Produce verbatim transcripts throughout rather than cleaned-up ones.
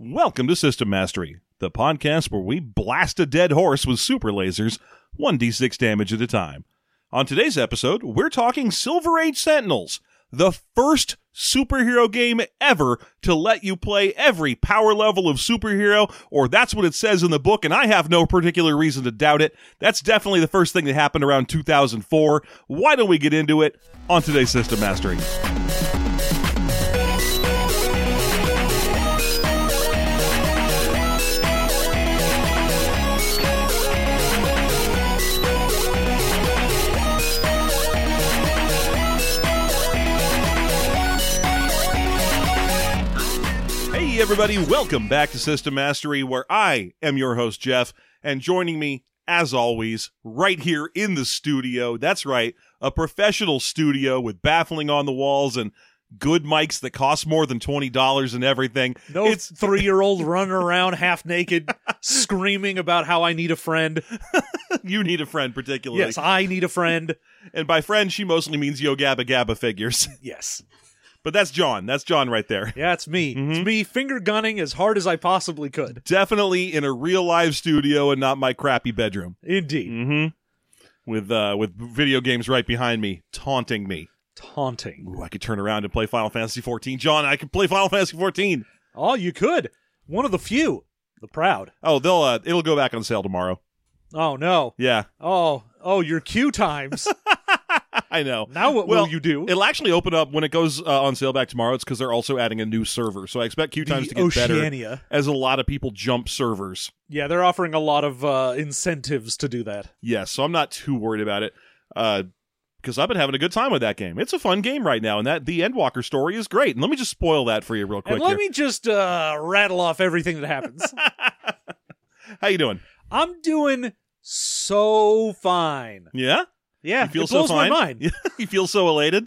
Welcome to System Mastery, the podcast where we blast a dead horse with super lasers, one d six damage at a time. On today's episode, we're talking Silver Age Sentinels, the first superhero game ever to let you play every power level of superhero, or that's what it says in the book, and I have no particular reason to doubt it. That's definitely the first thing that happened around two thousand four. Why don't we get into it on today's System Mastery? Hey everybody, welcome back to System Mastery, where I am your host, Jeff, and joining me, as always, right here in the studio, that's right, a professional studio with baffling on the walls and good mics that cost more than twenty dollars and everything. No it's three-year-old running around half-naked, screaming about how I need a friend. You need a friend, particularly. Yes, I need a friend. And by friend, she mostly means Yo Gabba Gabba figures. Yes. But that's John. That's John right there. Yeah, it's me. Mm-hmm. It's me finger gunning as hard as I possibly could. Definitely in a real live studio and not my crappy bedroom. Indeed. Mm-hmm. With uh, with video games right behind me, taunting me. Taunting. Ooh, I could turn around and play Final Fantasy fourteen. John, I could play Final Fantasy fourteen. Oh, you could. One of the few. The proud. Oh, they'll uh, it'll go back on sale tomorrow. Oh, no. Yeah. Oh, oh, your queue times. I know. Now what well, will you do? It'll actually open up when it goes uh, on sale back tomorrow. It's because they're also adding a new server. So I expect queue times the to get Oceania. better as a lot of people jump servers. Yeah, they're offering a lot of uh, incentives to do that. Yes, so I'm not too worried about it. Uh, because I've been having a good time with that game. It's a fun game right now, and that the Endwalker story is great. And let me just spoil that for you real quick. And let here. me just uh, rattle off everything that happens. How you doing? I'm doing so fine. Yeah? Yeah, You feel it blows so fine? my mind. You feel so elated?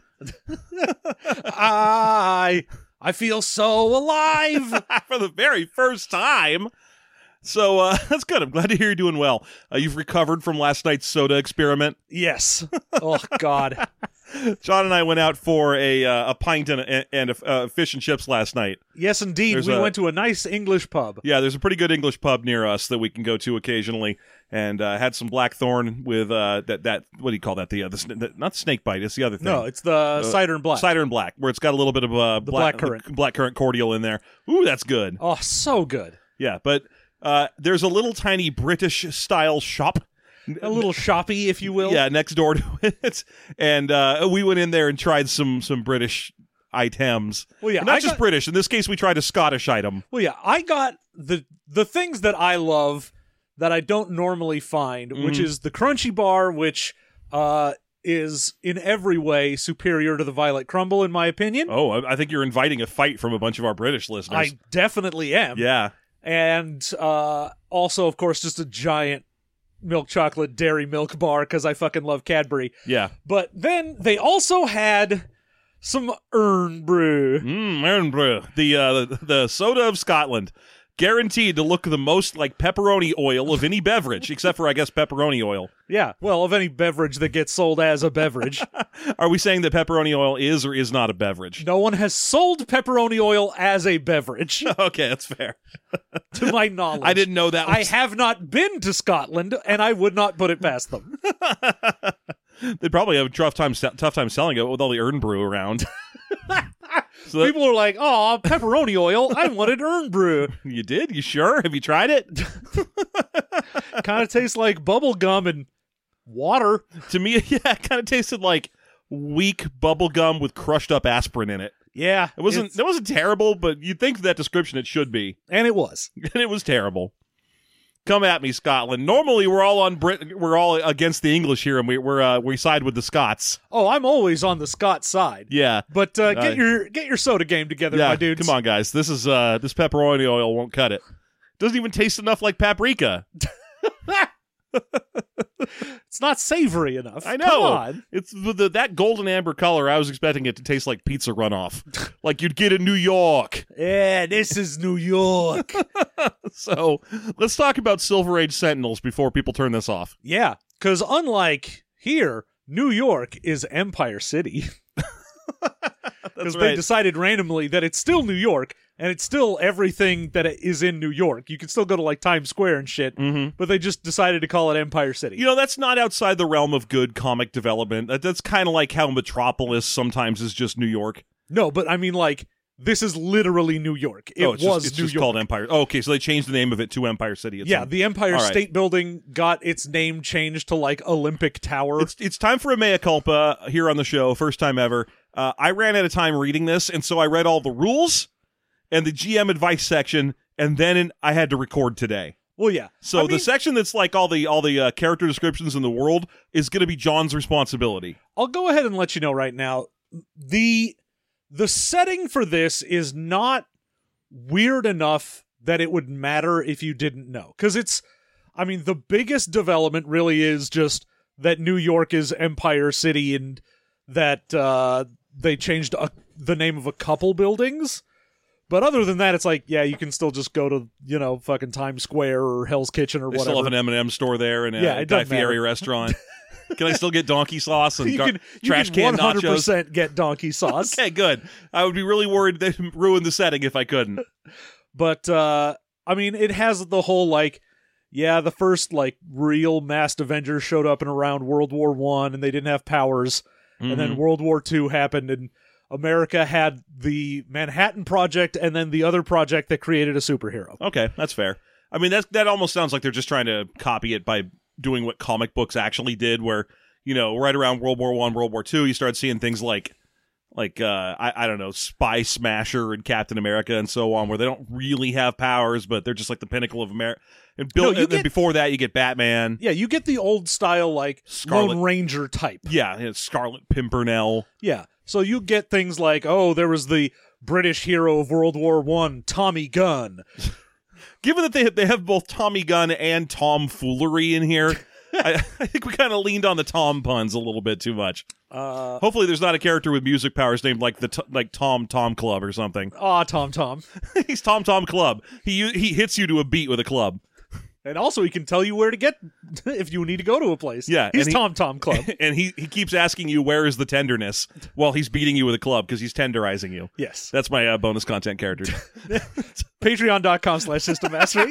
I I feel so alive. For the very first time. So uh, that's good. I'm glad to hear you're doing well. Uh, you've recovered from last night's soda experiment. Yes. Oh God. John and I went out for a uh, a pint and a, and a, uh, fish and chips last night. Yes, indeed. There's we a- went to a nice English pub. Yeah, there's a pretty good English pub near us that we can go to occasionally, and uh, had some Blackthorn with uh, that that what do you call that? The, uh, the, sn- the not snake bite. It's the other thing. No, it's the cider and black. Cider and black, where it's got a little bit of uh, The black currant. black currant cordial in there. Ooh, that's good. Oh, so good. Yeah, but uh, there's a little tiny British style shop. A little shoppy, if you will. Yeah, next door to it, and uh, we went in there and tried some some British items. Well, yeah, And not I just got- British. In this case, we tried a Scottish item. Well, yeah, I got the the things that I love that I don't normally find, which Mhm. is the Crunchy Bar, which uh, is in every way superior to the Violet Crumble, in my opinion. Oh, I I think you're inviting a fight from a bunch of our British listeners. I definitely am. yeah. And uh, also, of course, just a giant milk chocolate dairy milk bar because I fucking love Cadbury. Yeah. But then they also had some Earn Brew. Mmm, Iron Brew. The, uh, the, the soda of Scotland. Guaranteed to look the most like pepperoni oil of any beverage, except for, I guess, pepperoni oil. Yeah, well, of any beverage that gets sold as a beverage. Are we saying that pepperoni oil is or is not a beverage? No one has sold pepperoni oil as a beverage, Okay, that's fair. to my knowledge. I didn't know that I was... have not been to Scotland, and I would not put it past them. They'd probably have a tough time, tough time selling it with all the Earn Brew around. So that- People are like, oh, pepperoni oil, I wanted Earn Brew. You did? You sure? Have you tried it? Kind of tastes like bubble gum and water. To me, yeah, it kind of tasted like weak bubble gum with crushed up aspirin in it. Yeah. It wasn't. it's- It wasn't terrible, but you'd think that description it should be, And it was. and it was terrible. Come at me, Scotland. Normally, we're all on Brit. We're all against the English here, and we, we're uh, we side with the Scots. Oh, I'm always on the Scott side. Yeah, But uh, get Uh, your get your soda game together, yeah. my dudes. Come on, guys. This is uh, this pepperoni oil won't cut it. Doesn't even taste enough like paprika. It's not savory enough. I know. Come on. It's with the, that golden amber color. I was expecting it to taste like pizza runoff, like you'd get in New York. Yeah, this is New York. So let's talk about Silver Age Sentinels before people turn this off. Yeah, because unlike here, New York is Empire City. Because That's they right. decided randomly that it's still New York, And it's still everything that is in New York. You can still go to like Times Square and shit, Mm-hmm. but they just decided to call it Empire City. You know, that's not outside the realm of good comic development. That, that's kind of like how Metropolis sometimes is just New York. No, but I mean, like, this is literally New York. It oh, it's was just, it's New just York. called Empire. Oh, okay, so they changed the name of it to Empire City. It's Yeah, on- the Empire All right. State Building got its name changed to like Olympic Tower. It's it's time for a mea culpa here on the show. First time ever. Uh, I ran out of time reading this, and so I read all the rules and the G M advice section, and then in, I had to record today. Well, yeah. So I the mean, section that's like all the all the uh, character descriptions in the world is going to be John's responsibility. I'll go ahead and let you know right now. The the setting for this is not weird enough that it would matter if you didn't know. Because it's, I mean, the biggest development really is just that New York is Empire City and that uh, they changed a, the name of a couple buildings. But other than that, it's like, yeah, you can still just go to, you know, fucking Times Square or Hell's Kitchen or They whatever. still have an M and M store there and a Yeah, it Guy doesn't matter. Fieri restaurant. Can I still get donkey sauce and you gar- can, you trash can can one hundred nachos? percent get donkey sauce. Okay, good. I would be really worried they ruined the setting if I couldn't. But, uh, I mean, it has the whole, like, yeah, the first, like, real masked Avengers showed up in around World War One, and they didn't have powers. And then Mhm. World War Two happened, and America had the Manhattan Project, and then the other project that created a superhero. Okay, that's fair. I mean, that's, that almost sounds like they're just trying to copy it by doing what comic books actually did, where, you know, right around World War One, World War Two, you start seeing things like, like uh, I, I don't know, Spy Smasher and Captain America and so on, where they don't really have powers, but they're just like the pinnacle of America. And, Bill, No, you and then get- before that, you get Batman. Yeah, you get the old style, like, Scarlet- Lone Ranger type. Yeah, you know, Scarlet Pimpernel. Yeah. So you get things like, oh, there was the British hero of World War One, Tommy Gunn. Given that they have, they have both Tommy Gunn and Tom Foolery in here, I, I think we kind of leaned on the Tom puns a little bit too much. Uh, Hopefully, there's not a character with music powers named like the t- like Tom Tom Club or something. aw, Tom Tom. He's Tom Tom Club. He he hits you to a beat with a club. And also, he can tell you where to get if you need to go to a place. Yeah, He's and he- Tom Tom Club. And he, he keeps asking you, where is the tenderness, while he's beating you with a club because he's tenderizing you. Yes. That's my uh, bonus content character. Patreon.com slash System Mastery.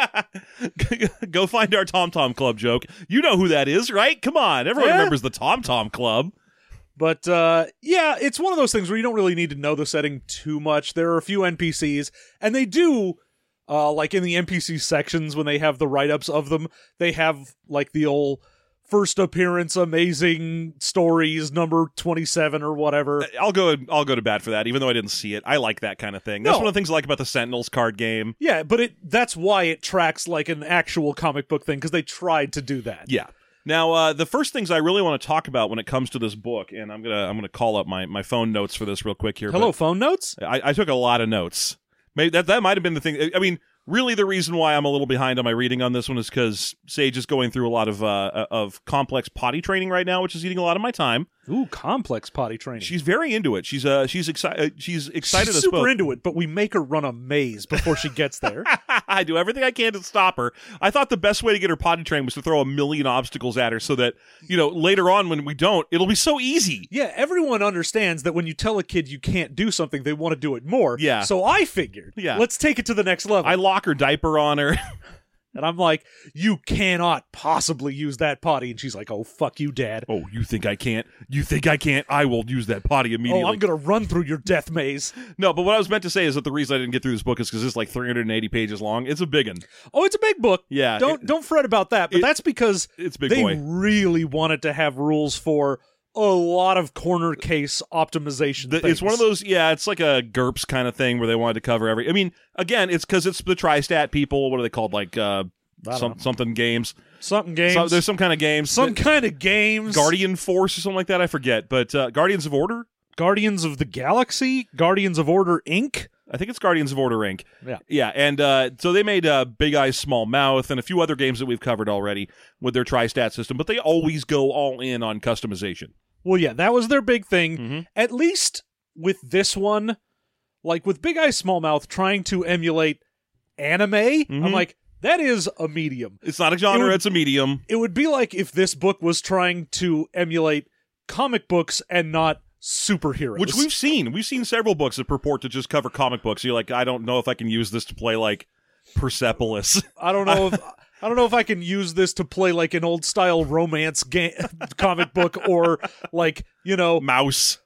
Go find our Tom Tom Club joke. You know who that is, right? Come on. Everyone Yeah. remembers the Tom Tom Club. But, uh, yeah, it's one of those things where you don't really need to know the setting too much. There are a few N P Cs, and they do, uh, like in the N P C sections when they have the write-ups of them, they have, like, the old first appearance, amazing stories, number twenty-seven or whatever. I'll go I'll go to bat for that, even though I didn't see it. I like that kind of thing. That's No. one of the things I like about the Sentinels card game. Yeah, but it that's why it tracks like an actual comic book thing, because they tried to do that. Yeah. Now, uh, the first things I really want to talk about when it comes to this book, and I'm gonna I'm gonna call up my, my phone notes for this real quick here. Hello, but phone notes? I, I took a lot of notes. Maybe that that might have been the thing. I mean, really, the reason why I'm a little behind on my reading on this one is because Sage is going through a lot of uh, of complex potty training right now, which is eating a lot of my time. Ooh, complex potty training. She's very into it. She's uh she's excited. She's excited She's as super fuck. into it, but we make her run a maze before she gets there. I do everything I can to stop her. I thought the best way to get her potty trained was to throw a million obstacles at her so that, you know, later on when we don't, it'll be so easy. Yeah, everyone understands that when you tell a kid you can't do something, they want to do it more. Yeah. So I figured, Yeah. let's take it to the next level. I lock her diaper on her. and I'm like, you cannot possibly use that potty. And she's like, oh, fuck you, Dad. Oh, you think I can't? You think I can't? I will use that potty immediately. Oh, I'm going to run through your death maze. No, but what I was meant to say is that the reason I didn't get through this book is because it's like three hundred eighty pages long. It's a big one. Oh, it's a big book. Yeah. Don't it- don't fret about that. But it- that's because it's big they boy. really wanted to have rules for a lot of corner case optimization The- things. it's one of those, yeah, it's like a GURPS kind of thing where they wanted to cover every. I mean, again, it's because it's the Tri-Stat people. What are they called? Like uh, I don't some, know. something games. Something games. So, there's some kind of games. some kind of games. Guardian Force or something like that. I forget. But uh, Guardians of Order? Guardians of the Galaxy, Guardians of Order Incorporated. I think it's Guardians of Order Incorporated. Yeah. Yeah, and uh, so they made uh, Big Eyes, Small Mouth, and a few other games that we've covered already with their Tri-Stat system, but they always go all in on customization. Well, yeah, that was their big thing. Mhm. At least with this one, like with Big Eye Small Mouth trying to emulate anime, Mhm. I'm like, that is a medium. It's not a genre, It would- it's a medium. It would be like if this book was trying to emulate comic books and not superheroes. Which we've seen. We've seen several books that purport to just cover comic books. You're like, I don't know if I can use this to play, like, Persepolis. I don't know if I don't know if I can use this to play like an old style romance game comic book, or like, you know, Mouse.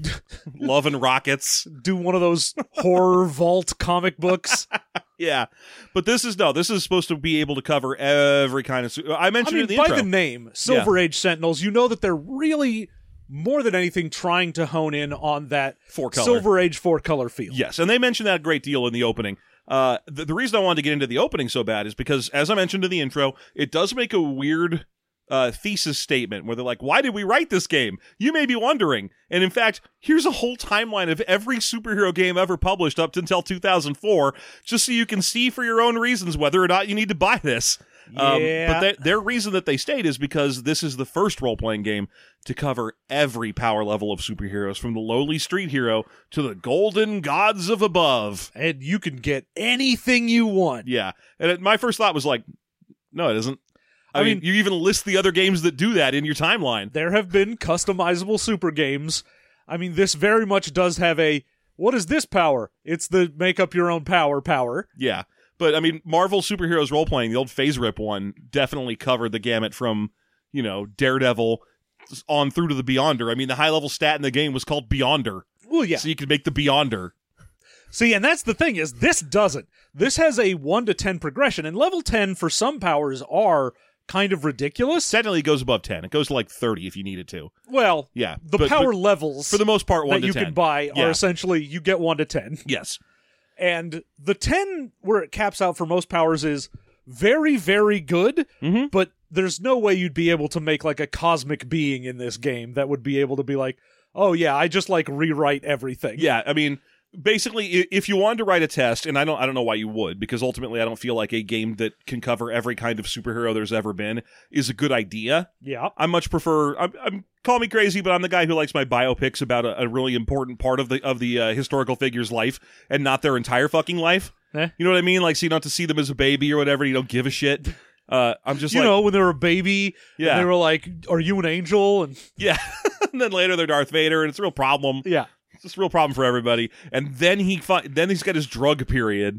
Love and Rockets. do one of those horror vault comic books. Yeah. But this is, no, this is supposed to be able to cover every kind of... Su- I I mentioned mean, it in the by intro. the name, Silver Age Sentinels, you know that they're really, more than anything, trying to hone in on that Four color. Silver Age four color feel. Yes, and they mentioned that a great deal in the opening. Uh, the, the reason I wanted to get into the opening so bad is because, as I mentioned in the intro, it does make a weird uh, thesis statement where they're like, why did we write this game? You may be wondering. And in fact, here's a whole timeline of every superhero game ever published up until two thousand four, just so you can see for your own reasons whether or not you need to buy this. Um, Yeah. but they, their reason that they state is because this is the first role-playing game to cover every power level of superheroes, from the lowly street hero to the golden gods of above. And you can get anything you want. Yeah. And it, my first thought was like, no, it isn't. I, I mean, mean- you even list the other games that do that in your timeline. There have been customizable super games. I mean, this very much does have a, what is this power? It's the make up your own power power. Yeah. But, I mean, Marvel Superheroes role-playing, the old Phase Rip one, definitely covered the gamut from, you know, Daredevil on through to the Beyonder. I mean, the high-level stat in the game was called Beyonder. Well, yeah. So you could make the Beyonder. See, and that's the thing, is this doesn't. This has a one to ten progression, and level ten for some powers are kind of ridiculous. Technically, it goes above ten. It goes to like thirty if you needed to. Well, Yeah. the but- power but levels for the most part, one that to you ten. can buy Yeah. are essentially, you get one to ten. Yes. And the ten, where it caps out for most powers, is very, very good, Mhm. but there's no way you'd be able to make like a cosmic being in this game that would be able to be like, oh yeah, I just like rewrite everything. Yeah, I mean, basically, i- if you wanted to write a test, and I don't, I don't know why you would, because ultimately, I don't feel like a game that can cover every kind of superhero there's ever been is a good idea. Yeah. I much prefer. I'm, I'm call me crazy, but I'm the guy who likes my biopics about a, a really important part of the of the uh, historical figure's life, and not their entire fucking life. Eh. You know what I mean? Like, so you don't have to see them as a baby or whatever. You don't give a shit. Uh, I'm just You like, know, when they were a baby, Yeah. and they were like, are you an angel? And yeah. And then later they're Darth Vader, and it's a real problem. yeah. It's just a real problem for everybody. And then he fi- then he's got his drug period.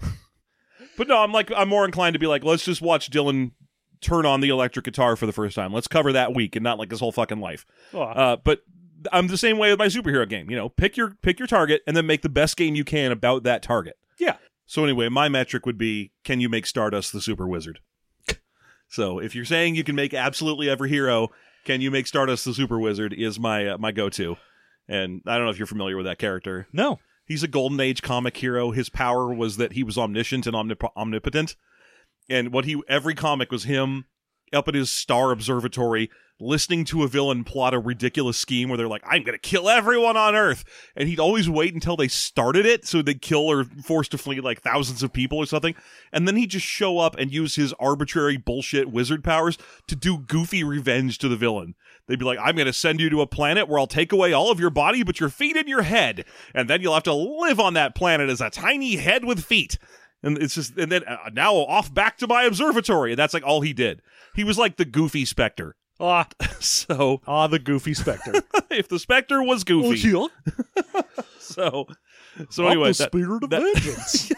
But no, I'm like I'm more inclined to be like, let's just watch Dylan turn on the electric guitar for the first time. Let's cover that week and not like his whole fucking life. Oh, Uh, but I'm the same way with my superhero game. You know, pick your pick your target and then make the best game you can about that target. yeah. So anyway, my metric would be, can you make Stardust the super wizard? So if you're saying you can make absolutely every hero, can you make Stardust the super wizard is my uh, my go-to. And I don't know if you're familiar with that character. No. He's a Golden Age comic hero. His power was that he was omniscient and omnip- omnipotent. And what he every comic was him up at his star observatory listening to a villain plot a ridiculous scheme where they're like, I'm going to kill everyone on Earth. And he'd always wait until they started it so they'd kill or force to flee like thousands of people or something. And then he'd just show up and use his arbitrary bullshit wizard powers to do goofy revenge to the villain. They'd be like, I'm going to send you to a planet where I'll take away all of your body but your feet and your head. And then you'll have to live on that planet as a tiny head with feet. And it's just, and then uh, now off back to my observatory. And that's like all he did. He was like the goofy Spectre. Ah, So ah, the goofy Spectre. if the Spectre was goofy. Oh, yeah. So, so I'm anyway, the that- spirit of that- vengeance.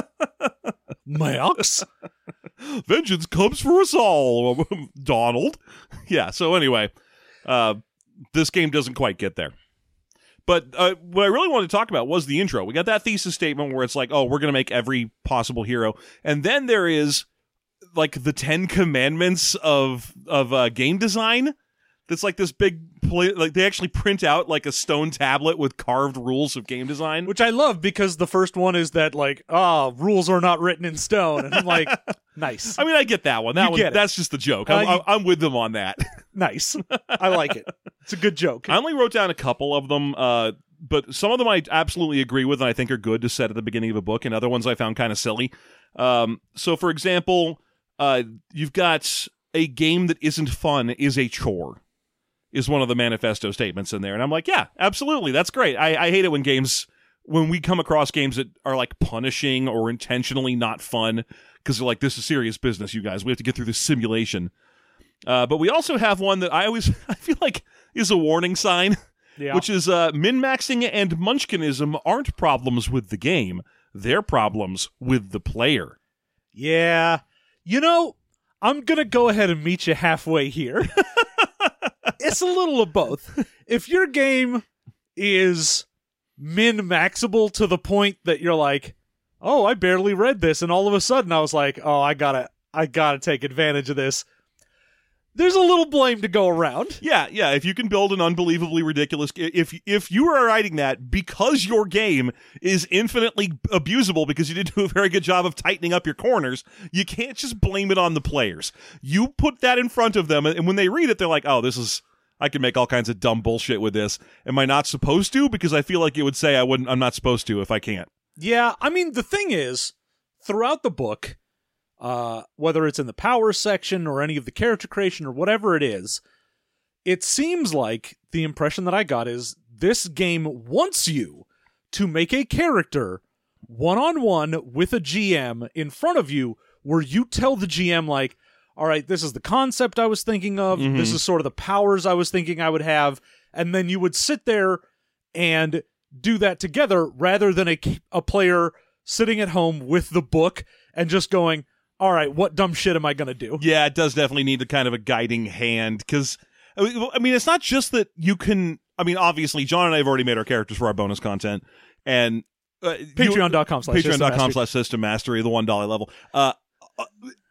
Max. vengeance comes for us all, Donald. Yeah, so anyway, uh, this game doesn't quite get there. But uh, what I really wanted to talk about was the intro. We got that thesis statement where it's like, oh, we're going to make every possible hero. And then there is like the Ten Commandments of of uh, game design. That's like this big, pla- like they actually print out like a stone tablet with carved rules of game design. Which I love, because the first one is that, like, ah, rules are not written in stone. And I'm like, nice. I mean, I get that one. That You one, get it. that's just the joke. Uh, I'm, you- I'm with them on that. Nice. I like it. It's a good joke. I only wrote down a couple of them, uh, but some of them I absolutely agree with and I think are good to set at the beginning of a book, and other ones I found kind of silly. Um, so, for example, uh, you've got a game that isn't fun is a chore, is one of the manifesto statements in there. And I'm like, yeah, absolutely. That's great. I, I hate it when games, when we come across games that are like punishing or intentionally not fun, because they're like, this is serious business, you guys. We have to get through this simulation. Uh, but we also have one that I always, I feel like is a warning sign. Yeah. which is uh, min-maxing and munchkinism aren't problems with the game. They're problems with the player. Yeah. You know, I'm going to go ahead and meet you halfway here. It's a little of both. If your game is min-maxable to the point that you're like, oh, I barely read this, and all of a sudden I was like, oh, I gotta, I gotta take advantage of this. There's a little blame to go around. Yeah, yeah. If you can build an unbelievably ridiculous, if if you are writing that because your game is infinitely abusable because you didn't do a very good job of tightening up your corners, you can't just blame it on the players. You put that in front of them, and when they read it, they're like, "Oh, this is I can make all kinds of dumb bullshit with this. Am I not supposed to? Because I feel like it would say I wouldn't. I'm not supposed to if I can't." Yeah, I mean, the thing is, throughout the book, uh, whether it's in the power section or any of the character creation or whatever it is, it seems like the impression that I got is this game wants you to make a character one-on-one with a G M in front of you where you tell the G M, like, all right, this is the concept I was thinking of, Mm-hmm. this is sort of the powers I was thinking I would have, and then you would sit there and do that together rather than a, a player sitting at home with the book and just going, all right, what dumb shit am I going to do? Yeah, it does definitely need the kind of a guiding hand because, I mean, it's not just that you can. I mean, obviously, John and I have already made our characters for our bonus content, and uh, Patreon.com slash Patreon.com slash System Mastery, the one dollar level. Uh, uh,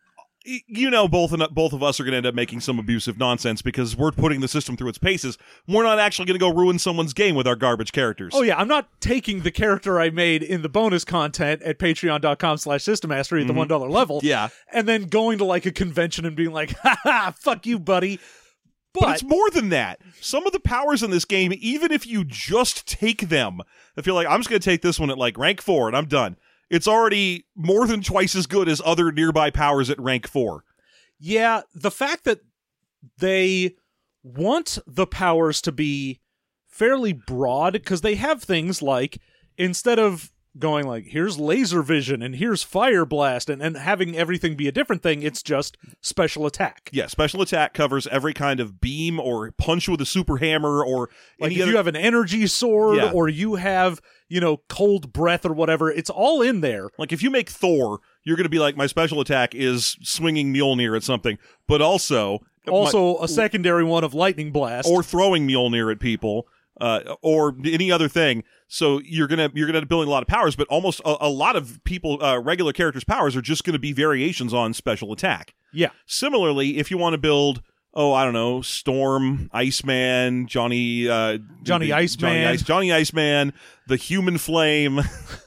you know, both of, both of us are going to end up making some abusive nonsense because we're putting the system through its paces. We're not actually going to go ruin someone's game with our garbage characters. Oh, yeah, I'm not taking the character I made in the bonus content at patreon.com slash system mastery at the one dollar level. Yeah. And then going to like a convention and being like, ha ha, fuck you, buddy. But, But it's more than that. Some of the powers in this game, even if you just take them, I feel like I'm just going to take this one at like rank four and I'm done. It's already more than twice as good as other nearby powers at rank four. yeah, the fact that they want the powers to be fairly broad, because they have things like, instead of going like, here's laser vision and here's fire blast and, and having everything be a different thing, it's just special attack. Yeah, special attack covers every kind of beam or punch with a super hammer or Like any if other... you have an energy sword Yeah. or you have, you know, cold breath or whatever, it's all in there. Like if you make Thor, you're going to be like, my special attack is swinging Mjolnir at something, but also... Also, my- a secondary one of lightning blast. or throwing Mjolnir at people, uh, or any other thing. So you're gonna you're gonna end up building a lot of powers, but almost a, a lot of people, uh, regular characters' powers are just going to be variations on special attack. yeah. Similarly, if you want to build, oh, I don't know, Storm, Iceman, Johnny, uh, Johnny the- Iceman. Johnny, Ice, Johnny Iceman, the Human Flame.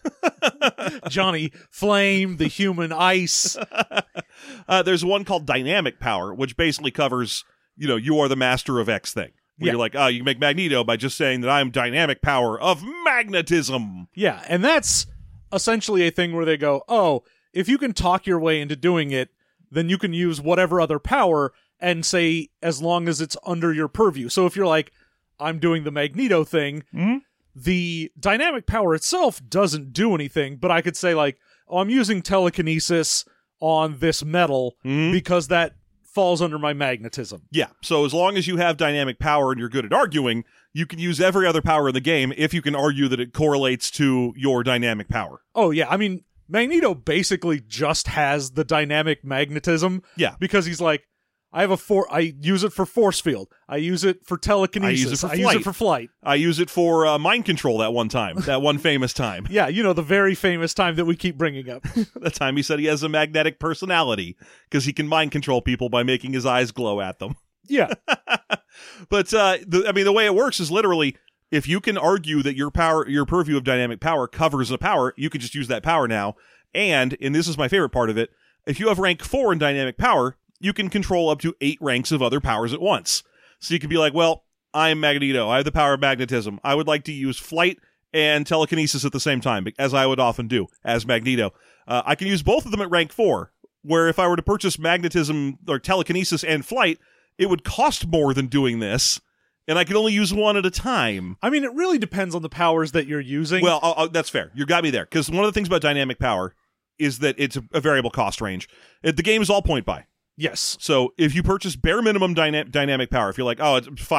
Johnny Flame, the human ice. uh, there's one called Dynamic Power, which basically covers, you know, you are the master of X thing. Where Yeah. you're like, oh, you can make Magneto by just saying that I'm dynamic power of magnetism. Yeah, and that's essentially a thing where they go, oh, if you can talk your way into doing it, then you can use whatever other power and say, as long as it's under your purview. So if you're like, I'm doing the Magneto thing, Mhm. the dynamic power itself doesn't do anything, but I could say, like, oh, I'm using telekinesis on this metal Mhm. because that falls under my magnetism. Yeah, so as long as you have dynamic power and you're good at arguing, you can use every other power in the game if you can argue that it correlates to your dynamic power. Oh, yeah, I mean, Magneto basically just has the dynamic magnetism. Yeah. Because he's like, I have a for I use it for force field. I use it for telekinesis. I use it for I use flight. it for flight. I use it for uh, mind control that one time, that one famous time. Yeah, you know, the very famous time that we keep bringing up. The time he said he has a magnetic personality because he can mind control people by making his eyes glow at them. Yeah. But uh, the, I mean, the way it works is literally, if you can argue that your power, your purview of dynamic power covers a power, you can just use that power now. And, and this is my favorite part of it, if you have rank four in dynamic power, you can control up to eight ranks of other powers at once. So you can be like, well, I'm Magneto. I have the power of magnetism. I would like to use flight and telekinesis at the same time, as I would often do as Magneto. Uh, I can use both of them at rank four, where if I were to purchase magnetism or telekinesis and flight, it would cost more than doing this, and I can only use one at a time. I mean, it really depends on the powers that you're using. Well, I'll, I'll- that's fair. You got me there. Because one of the things about dynamic power is that it's a, a variable cost range. It, the game is all point buy. yes. So if you purchase bare minimum dyna- dynamic power, if you're like, oh, it's fire,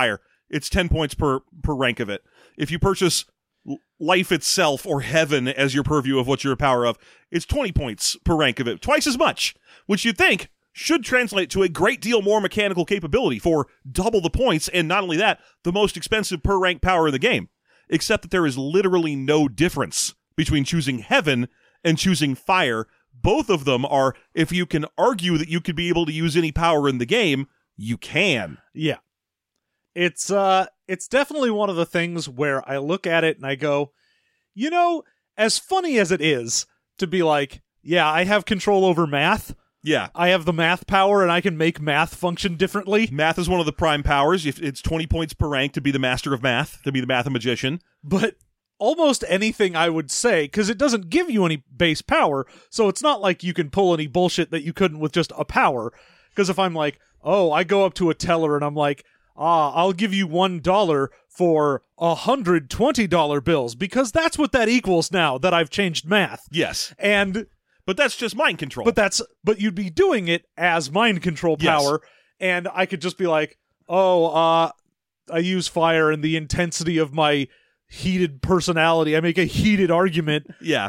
it's ten points per per rank of it. If you purchase life itself or heaven as your purview of what you're a power of, it's twenty points per rank of it, twice as much, which you'd think should translate to a great deal more mechanical capability for double the points, and not only that, the most expensive per rank power in the game. Except that there is literally no difference between choosing heaven and choosing fire. Both of them are, if you can argue that you could be able to use any power in the game, you can. Yeah. It's uh it's definitely one of the things where I look at it and I go, you know, as funny as it is to be like, yeah, I have control over math. Yeah. I have the math power and I can make math function differently. Math is one of the prime powers. If it's twenty points per rank to be the master of math, to be the mathemagician. But almost anything I would say, because it doesn't give you any base power, so it's not like you can pull any bullshit that you couldn't with just a power. Because if I'm like, oh, I go up to a teller and I'm like, ah, I'll give you one dollar for a hundred twenty dollar bills, because that's what that equals now that I've changed math. Yes. And but that's just mind control. But that's but you'd be doing it as mind control power, yes. And I could just be like, oh, uh, I use fire and the intensity of my heated personality. I make a heated argument. Yeah.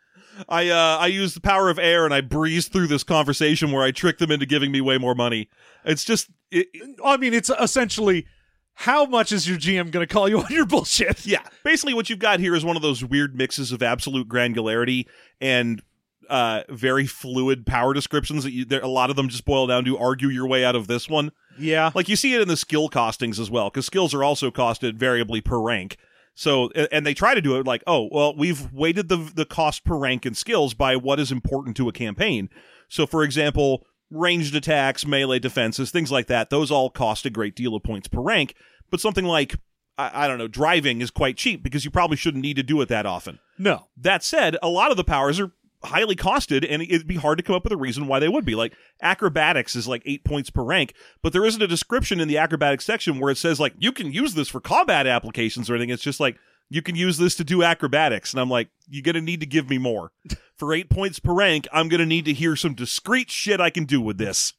I uh, I use the power of air and I breeze through this conversation where I trick them into giving me way more money. It's just... It, it, I mean, it's essentially, how much is your G M going to call you on your bullshit? Yeah. Basically what you've got here is one of those weird mixes of absolute granularity and uh, very fluid power descriptions that you, there, a lot of them just boil down to argue your way out of this one. Yeah. Like you see it in the skill costings as well, because skills are also costed variably per rank. So, and they try to do it like, oh, well, we've weighted the the cost per rank in skills by what is important to a campaign. So, for example, ranged attacks, melee defenses, things like that, those all cost a great deal of points per rank. But something like, I, I don't know, driving is quite cheap because you probably shouldn't need to do it that often. No. That said, a lot of the powers are highly costed, and it'd be hard to come up with a reason why they would be. Like, acrobatics is like eight points per rank, but there isn't a description in the acrobatics section where it says, like, you can use this for combat applications or anything. It's just like, you can use this to do acrobatics. And I'm like, you're going to need to give me more. For eight points per rank, I'm going to need to hear some discrete shit I can do with this.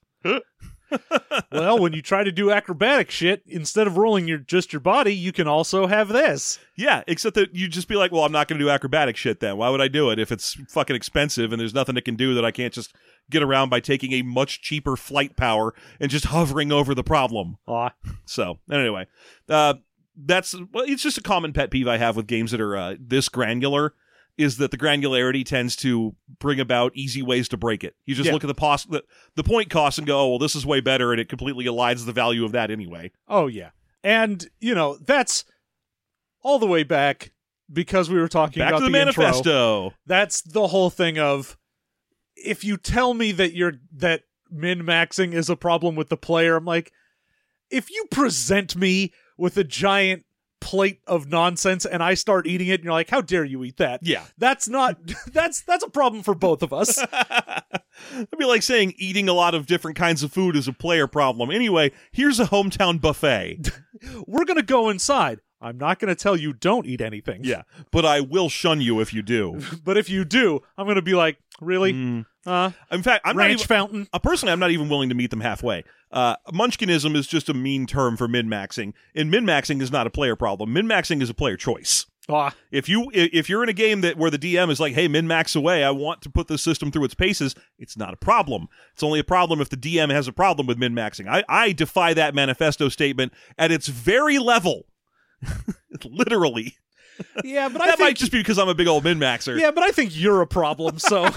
Well, when you try to do acrobatic shit, instead of rolling your just your body, you can also have this. Yeah, except that you just be like, well, I'm not going to do acrobatic shit then. Why would I do it if it's fucking expensive and there's nothing it can do that I can't just get around by taking a much cheaper flight power and just hovering over the problem? Aw. So, anyway, uh, that's, well, it's just a common pet peeve I have with games that are uh, this granular, is that the granularity tends to bring about easy ways to break it. You just yeah. look at the, pos- the the point cost and go, oh, well, this is way better, and it completely elides the value of that anyway. Oh, yeah. And, you know, that's all the way back, because we were talking back about to the, the manifesto. Intro, that's the whole thing of, if you tell me that you're that min-maxing is a problem with the player, I'm like, if you present me with a giant plate of nonsense and I start eating it and you're like, how dare you eat that? Yeah. That's not that's that's a problem for both of us. It'd be like saying eating a lot of different kinds of food is a player problem. Anyway, here's a hometown buffet. We're gonna go inside. I'm not going to tell you don't eat anything. Yeah, but I will shun you if you do. But if you do, I'm going to be like, really? Mm. Uh, In fact, I'm ranch not even, fountain? Uh, personally, I'm not even willing to meet them halfway. Uh, Munchkinism is just a mean term for min-maxing, and min-maxing is not a player problem. Min-maxing is a player choice. Ah. If you if you're in a game that where the D M is like, hey, min-max away, I want to put this system through its paces, it's not a problem. It's only a problem if the D M has a problem with min-maxing. I, I defy that manifesto statement at its very level. Literally. Yeah, but I that think, might just be because I'm a big old min-maxer. Yeah, but I think you're a problem, so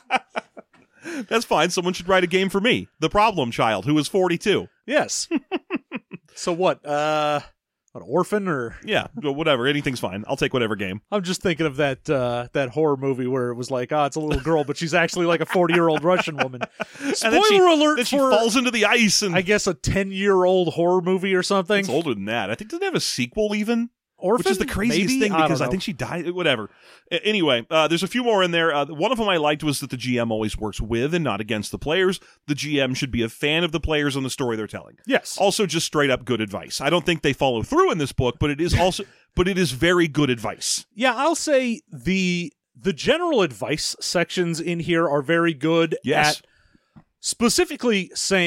that's fine. Someone should write a game for me, the problem child, who is forty-two. Yes. So what? Uh, an orphan or yeah, whatever. Anything's fine. I'll take whatever game. I'm just thinking of that uh, that horror movie where it was like, ah, oh, it's a little girl, but she's actually like a forty year old Russian woman. Spoiler she, alert! Then she for falls into the ice, and I guess a ten year old horror movie or something. It's older than that. I think doesn't it have a sequel even. Orphan? Which is the craziest Maybe? thing because I, I think she died. Whatever. A- anyway, uh, there's a few more in there. Uh, one of them I liked was that the G M always works with and not against the players. The G M should be a fan of the players and the story they're telling. Yes. Also, just straight up good advice. I don't think they follow through in this book, but it is also, but it is very good advice. Yeah, I'll say the the general advice sections in here are very good yes. at specifically saying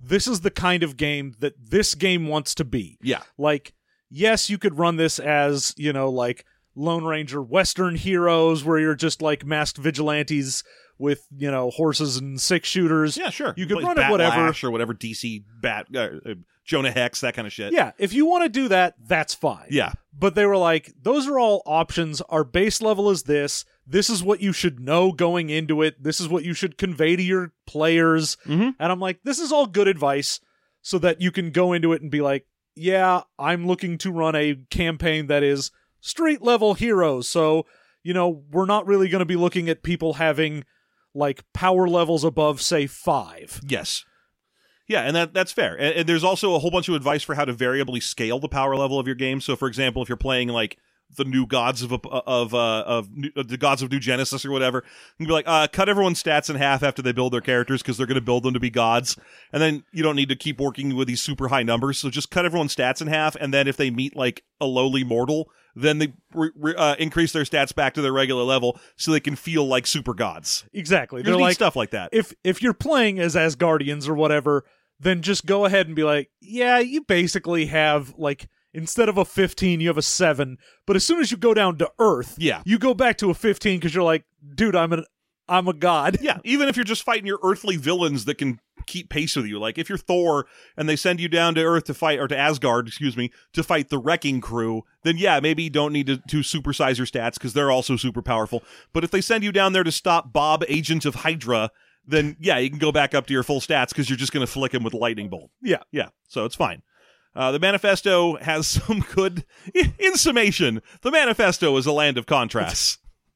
this is the kind of game that this game wants to be. Yeah. Like, yes, you could run this as, you know, like Lone Ranger Western heroes where you're just like masked vigilantes with, you know, horses and six shooters. Yeah, sure. You could Plays run it whatever. Batlash or whatever D C Bat, uh, uh, Jonah Hex, that kind of shit. Yeah, if you want to do that, that's fine. Yeah. But they were like, those are all options. Our base level is this. This is what you should know going into it. This is what you should convey to your players. Mm-hmm. And I'm like, this is all good advice so that you can go into it and be like, yeah, I'm looking to run a campaign that is street level heroes. So, you know, we're not really going to be looking at people having like power levels above, say, five. Yes. Yeah, and that that's fair. And, and there's also a whole bunch of advice for how to variably scale the power level of your game. So, for example, if you're playing like the new gods of of uh, of new, uh, the gods of New Genesis or whatever, you can be like, uh, cut everyone's stats in half after they build their characters because they're going to build them to be gods, and then you don't need to keep working with these super high numbers. So just cut everyone's stats in half, and then if they meet like a lowly mortal, then they re- re- uh, increase their stats back to their regular level so they can feel like super gods. Exactly. There's They're like stuff like that. If if you're playing as Asgardians or whatever, then just go ahead and be like, yeah, you basically have like, instead of a fifteen, you have a seven. But as soon as you go down to Earth, Yeah. you go back to a fifteen because you're like, dude, I'm an I'm a god. Yeah, even if you're just fighting your earthly villains that can keep pace with you. Like if you're Thor and they send you down to Earth to fight, or to Asgard, excuse me, to fight the Wrecking Crew, then yeah, maybe you don't need to, to supersize your stats because they're also super powerful. But if they send you down there to stop Bob, Agent of Hydra, then yeah, you can go back up to your full stats because you're just going to flick him with a lightning bolt. Yeah. Yeah, so it's fine. Uh, the manifesto has some good... In summation, the manifesto is a land of contrasts.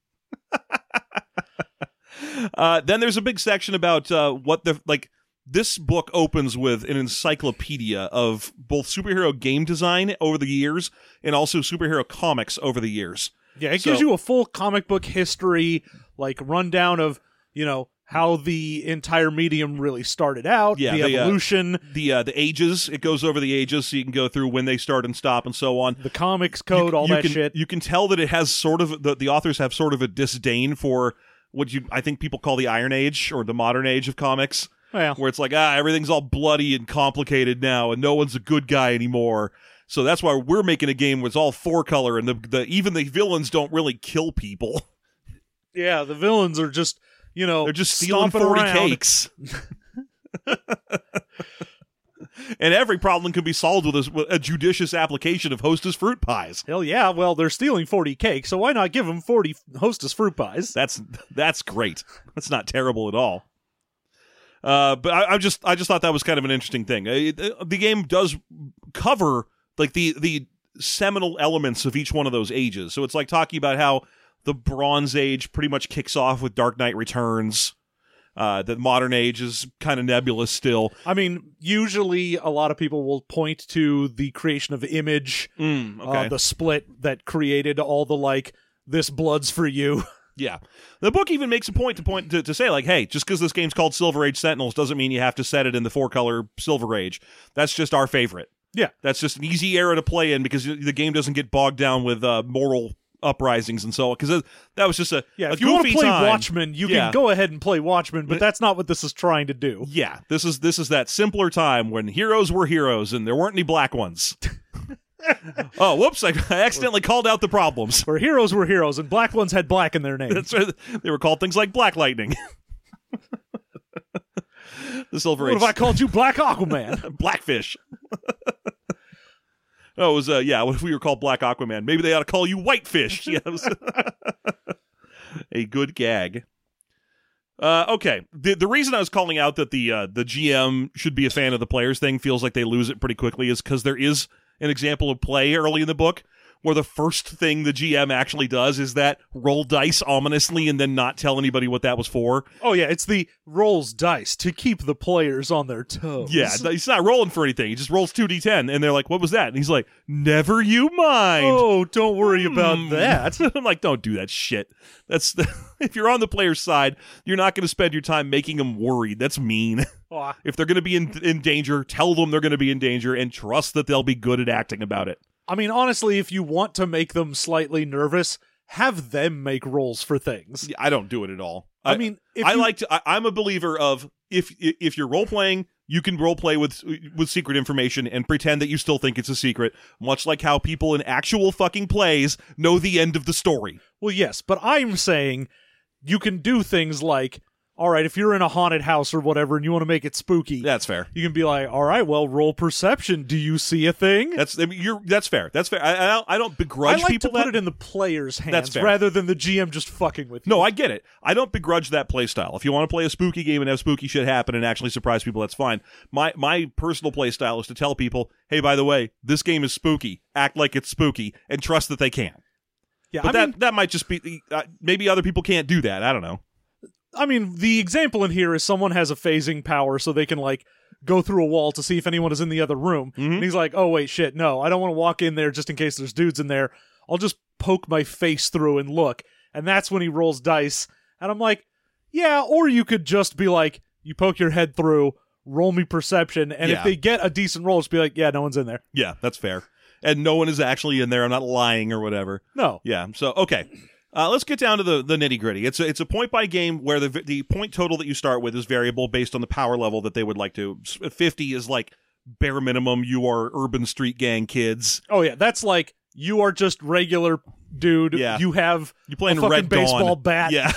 uh, then there's a big section about uh, what the... like. This book opens with an encyclopedia of both superhero game design over the years and also superhero comics over the years. Yeah, it So- gives you a full comic book history, like rundown of, you know, how the entire medium really started out, Yeah, the the, uh, evolution, The uh, the ages, it goes over the ages, so you can go through when they start and stop and so on. the comics code, You- all you that can, shit. You can tell that it has sort of, the, the authors have sort of a disdain for what you, I think people call the Iron Age or the modern age of comics, Well, where it's like, ah, everything's all bloody and complicated now and no one's a good guy anymore. So that's why we're making a game where it's all four color and the, the even the villains don't really kill people. yeah, the villains are just, you know, They're just stealing stomping forty around. cakes. And every problem can be solved with a, with a judicious application of Hostess fruit pies. Hell yeah, well, they're stealing forty cakes, so why not give them forty Hostess fruit pies? That's that's great. That's not terrible at all. Uh, but I, I just I just thought that was kind of an interesting thing. It, it, the game does cover like the the seminal elements of each one of those ages. So it's like talking about how the Bronze Age pretty much kicks off with Dark Knight Returns. Uh, the modern age is kind of nebulous still. I mean, usually a lot of people will point to the creation of Image, Mm, okay. uh, the split that created all the, like, this blood's for you. Yeah. The book even makes a point to point to, to say, like, hey, just because this game's called Silver Age Sentinels doesn't mean you have to set it in the four-color Silver Age. That's just our favorite. Yeah. That's just an easy era to play in because the game doesn't get bogged down with uh, moral uprisings and so on. Because that was just a, Yeah, a if you want to goofy play time. Watchmen, you Yeah. can go ahead and play Watchmen, but that's not what this is trying to do. Yeah, this is this is that simpler time when heroes were heroes and there weren't any black ones. Oh, whoops! I, I accidentally called out the problems. Where heroes were heroes and black ones had black in their name. That's right. They were called things like Black Lightning. The Silver What Age. if I called you Black Aquaman? Blackfish. Oh, it was, uh, yeah, what if we were called Black Aquaman? Maybe they ought to call you Whitefish. Yeah, it was a good gag. Uh, okay, the the reason I was calling out that the uh, the G M should be a fan of the players thing feels like they lose it pretty quickly is because there is an example of play early in the book where the first thing the G M actually does is that roll dice ominously and then not tell anybody what that was for. Oh, yeah, it's the rolls dice to keep the players on their toes. Yeah, he's not rolling for anything. He just rolls two d ten, and they're like, what was that? And he's like, never you mind. Oh, don't worry about Hmm. that. I'm like, don't do that shit. That's the, if you're on the player's side, you're not going to spend your time making them worried. That's mean. Aw. If they're going to be in, in danger, tell them they're going to be in danger and trust that they'll be good at acting about it. I mean, honestly, if you want to make them slightly nervous, have them make rolls for things. I don't do it at all. I, mean, if I you, like to. I, I'm a believer of if if you're role playing, you can role play with with secret information and pretend that you still think it's a secret, much like how people in actual fucking plays know the end of the story. Well, yes, but I'm saying you can do things like, all right, if you're in a haunted house or whatever and you want to make it spooky, That's fair. you can be like, all right, well, roll perception. Do you see a thing? That's I mean, you're that's fair. That's fair. I, I don't I don't begrudge I like people to put that. it in the player's hands That's fair. rather than the G M just fucking with you. No, I get it. I don't begrudge that play style. If you want to play a spooky game and have spooky shit happen and actually surprise people, that's fine. My my personal play style is to tell people, hey, by the way, this game is spooky. Act like it's spooky and trust that they can. yeah, But I that mean, that might just be uh, maybe other people can't do that. I don't know. I mean, the example in here is someone has a phasing power so they can, like, go through a wall to see if anyone is in the other room. Mhm. And he's like, oh, wait, shit, no, I don't want to walk in there just in case there's dudes in there. I'll just poke my face through and look. And that's when he rolls dice. And I'm like, yeah, or you could just be like, you poke your head through, roll me perception, and Yeah. if they get a decent roll, just be like, yeah, no one's in there. Yeah, that's fair. And no one is actually in there. I'm not lying or whatever. No. Yeah. So okay, uh, let's get down to the, the nitty gritty. It's a, it's a point by game where the the point total that you start with is variable based on the power level that they would like to. fifty is like bare minimum. You are urban street gang kids. Oh, yeah, that's like, you are just regular dude. Yeah. You have You play in a fucking Red Dawn. baseball bat. Yeah.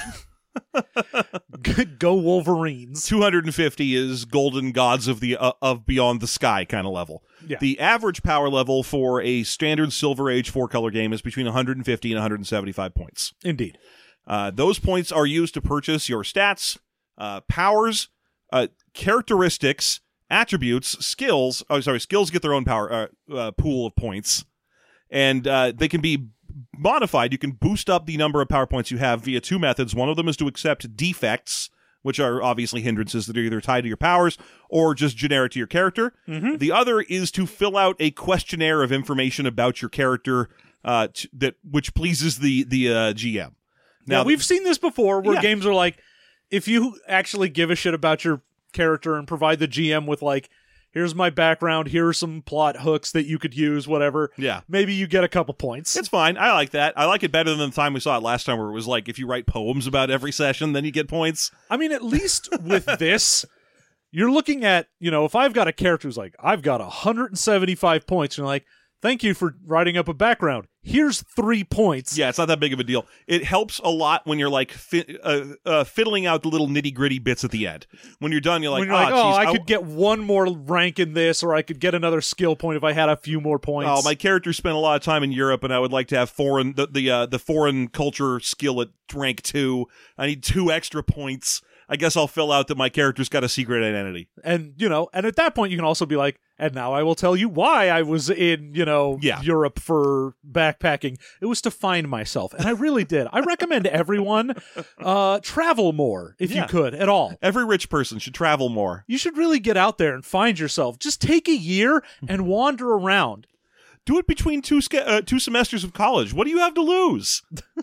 Go Wolverines. two hundred fifty is golden gods of the uh, of beyond the sky kind of level. Yeah. The average power level for a standard Silver Age four color game is between one hundred fifty and one hundred seventy-five points. Indeed. Uh, those points are used to purchase your stats, uh, powers, uh, characteristics, attributes, skills. Oh, sorry, skills get their own power uh, uh, pool of points, and uh, they can be modified. You can boost up the number of power points you have via two methods. One of them is to accept defects, which are obviously hindrances that are either tied to your powers or just generic to your character. Mm-hmm. The other is to fill out a questionnaire of information about your character uh, t- that which pleases the the uh, G M. Now, we've seen this before where Yeah. games are like, if you actually give a shit about your character and provide the G M with, like, here's my background, here are some plot hooks that you could use, whatever, Yeah. maybe you get a couple points. It's fine. I like that. I like it better than the time we saw it last time where it was like, if you write poems about every session, then you get points. I mean, at least with this, you're looking at, you know, if I've got a character who's like, I've got one hundred seventy-five points, and you're like, thank you for writing up a background. Here's three points. Yeah, it's not that big of a deal. It helps a lot when you're like fi- uh, uh, fiddling out the little nitty gritty bits at the end. When you're done, you're like, when you're like, oh, oh, geez, I could get one more rank in this, or I could get another skill point if I had a few more points. Oh, my character spent a lot of time in Europe, and I would like to have foreign the the uh, the foreign culture skill at rank two. I need two extra points. I guess I'll fill out that my character's got a secret identity. And, you know, and at that point you can also be like, and now I will tell you why I was in, you know, Yeah. Europe for backpacking. It was to find myself. And I really did. I recommend everyone uh, travel more if Yeah. you could at all. Every rich person should travel more. You should really get out there and find yourself. Just take a year and wander around. Do it between two ske- uh, two semesters of college. What do you have to lose?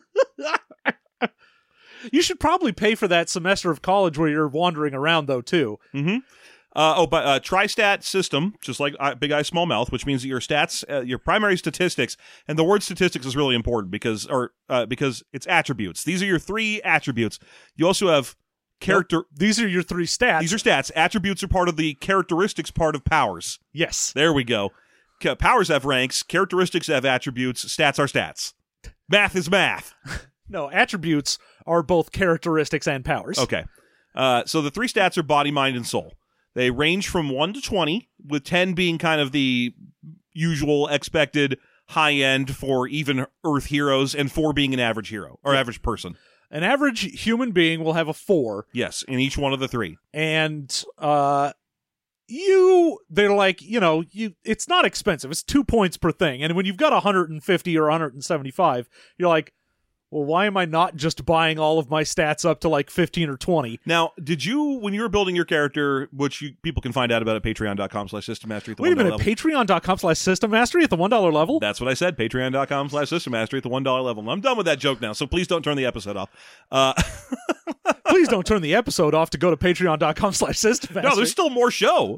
You should probably pay for that semester of college where you're wandering around, though, too. Mm-hmm. Uh, oh, but uh, TriStat system, just like uh, Big Eye Small Mouth, which means that your stats, uh, your primary statistics, and the word statistics is really important because, or uh, because it's attributes. These are your three attributes. You also have character. Nope. These are your three stats. These are stats. Attributes are part of the characteristics part of powers. Yes. There we go. Ca- Powers have ranks. Characteristics have attributes. Stats are stats. Math is math. No, attributes are both characteristics and powers. Okay. Uh, so the three stats are body, mind, and soul. They range from one to twenty, with ten being kind of the usual expected high end for even Earth heroes, and four being an average hero or average person. An average human being will have a four, Yes, in each one of the three. and uh, you, they're like, you know, you. It's not expensive. It's two points per thing, and when you've got one hundred fifty or one hundred seventy-five, you're like, well, why am I not just buying all of my stats up to like fifteen or twenty? Now, did you, when you were building your character, which you, people can find out about at patreon.com slash system mastery at the Wait a one dollar minute, level. patreon.com slash system mastery at the one dollar level? That's what I said, patreon.com slash system mastery at the one dollar level. And I'm done with that joke now, so please don't turn the episode off. Uh, Please don't turn the episode off to go to patreon.com slash system mastery. no, there's still more show.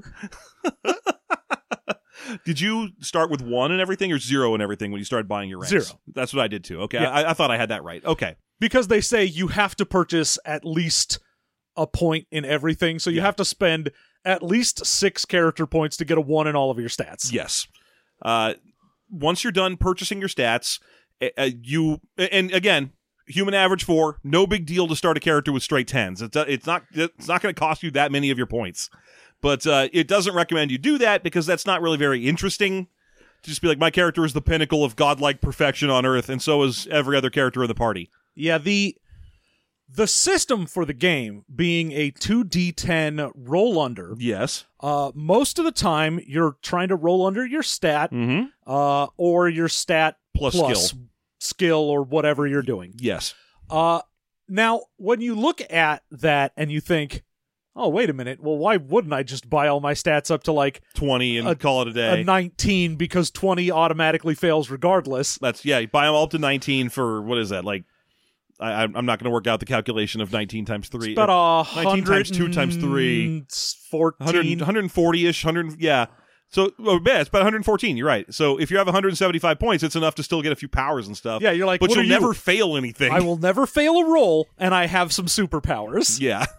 Did you start with one and everything or zero and everything when you started buying your ranks? Zero. That's what I did too. Okay, Yeah. I, I thought I had that right. Okay. Because they say you have to purchase at least a point in everything, so you Yeah. have to spend at least six character points to get a one in all of your stats. Yes. Uh, once you're done purchasing your stats, uh, you and again, human average four, no big deal to start a character with straight tens. It's uh, it's not it's not going to cost you that many of your points, but uh, it doesn't recommend you do that because that's not really very interesting. To just be like, my character is the pinnacle of godlike perfection on Earth, and so is every other character in the party. Yeah, the the system for the game being a two d ten roll under. Yes. Uh, most of the time, you're trying to roll under your stat, Mm-hmm. uh, or your stat Plus plus skill. skill, or whatever you're doing. Yes. Uh, now, when you look at that and you think, oh, wait a minute, well, why wouldn't I just buy all my stats up to like twenty and a, call it a day. a nineteen because twenty automatically fails regardless? That's yeah. You buy them all up to nineteen for what is that like? I, I'm not going to work out the calculation of nineteen times three. It's about a nineteen times two times three. fourteen. one hundred forty ish. one hundred yeah. So oh, yeah, it's about one hundred fourteen. You're right. So if you have one hundred seventy-five points, it's enough to still get a few powers and stuff. Yeah, you're like, but what you'll are never you? fail anything. I will never fail a roll, and I have some superpowers. Yeah.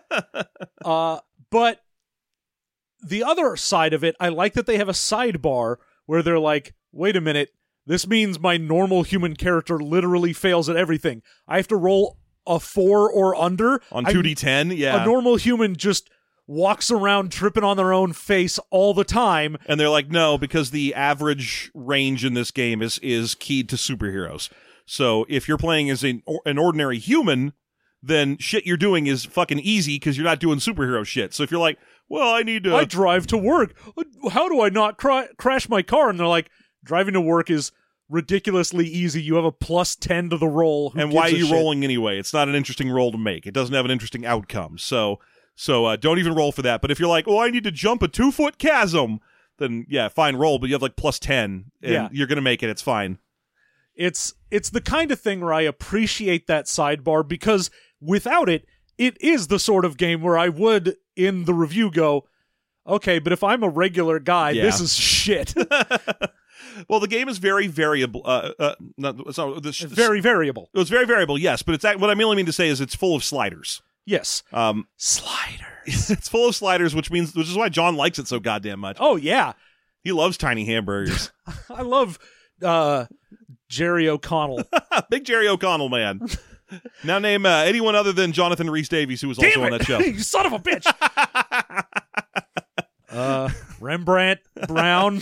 uh, but the other side of it, I like that they have a sidebar where they're like, wait a minute, this means my normal human character literally fails at everything. I have to roll a four or under. On I- two d ten, yeah. A normal human just walks around tripping on their own face all the time. And they're like, no, because the average range in this game is is keyed to superheroes. So if you're playing as an, an ordinary human, then shit you're doing is fucking easy because you're not doing superhero shit. So if you're like, well, I need to... I drive to work. How do I not cra- crash my car? And they're like, driving to work is ridiculously easy. You have a plus ten to the roll. Who and why are gives a you shit? rolling anyway? It's not an interesting roll to make. It doesn't have an interesting outcome. So so uh, don't even roll for that. But if you're like, oh, I need to jump a two-foot chasm, then yeah, fine, roll. But you have like plus ten, and Yeah. you're going to make it. It's fine. It's it's the kind of thing where I appreciate that sidebar because without it, it is the sort of game where I would, in the review, go, okay, but if I'm a regular guy, Yeah. this is shit. Well, the game is very variable. Uh, uh, not, it's not, the, Very variable. It was very variable, yes. But it's act- what I really mean to say is it's full of sliders. Yes. Um, Sliders. it's full of sliders, which means which is why John likes it so goddamn much. Oh, yeah. He loves tiny hamburgers. I love uh, Jerry O'Connell. Big Jerry O'Connell, man. Now name uh, anyone other than Jonathan Rhys-Davies, who was also Damn on it. that show. You son of a bitch. uh, Rembrandt Brown.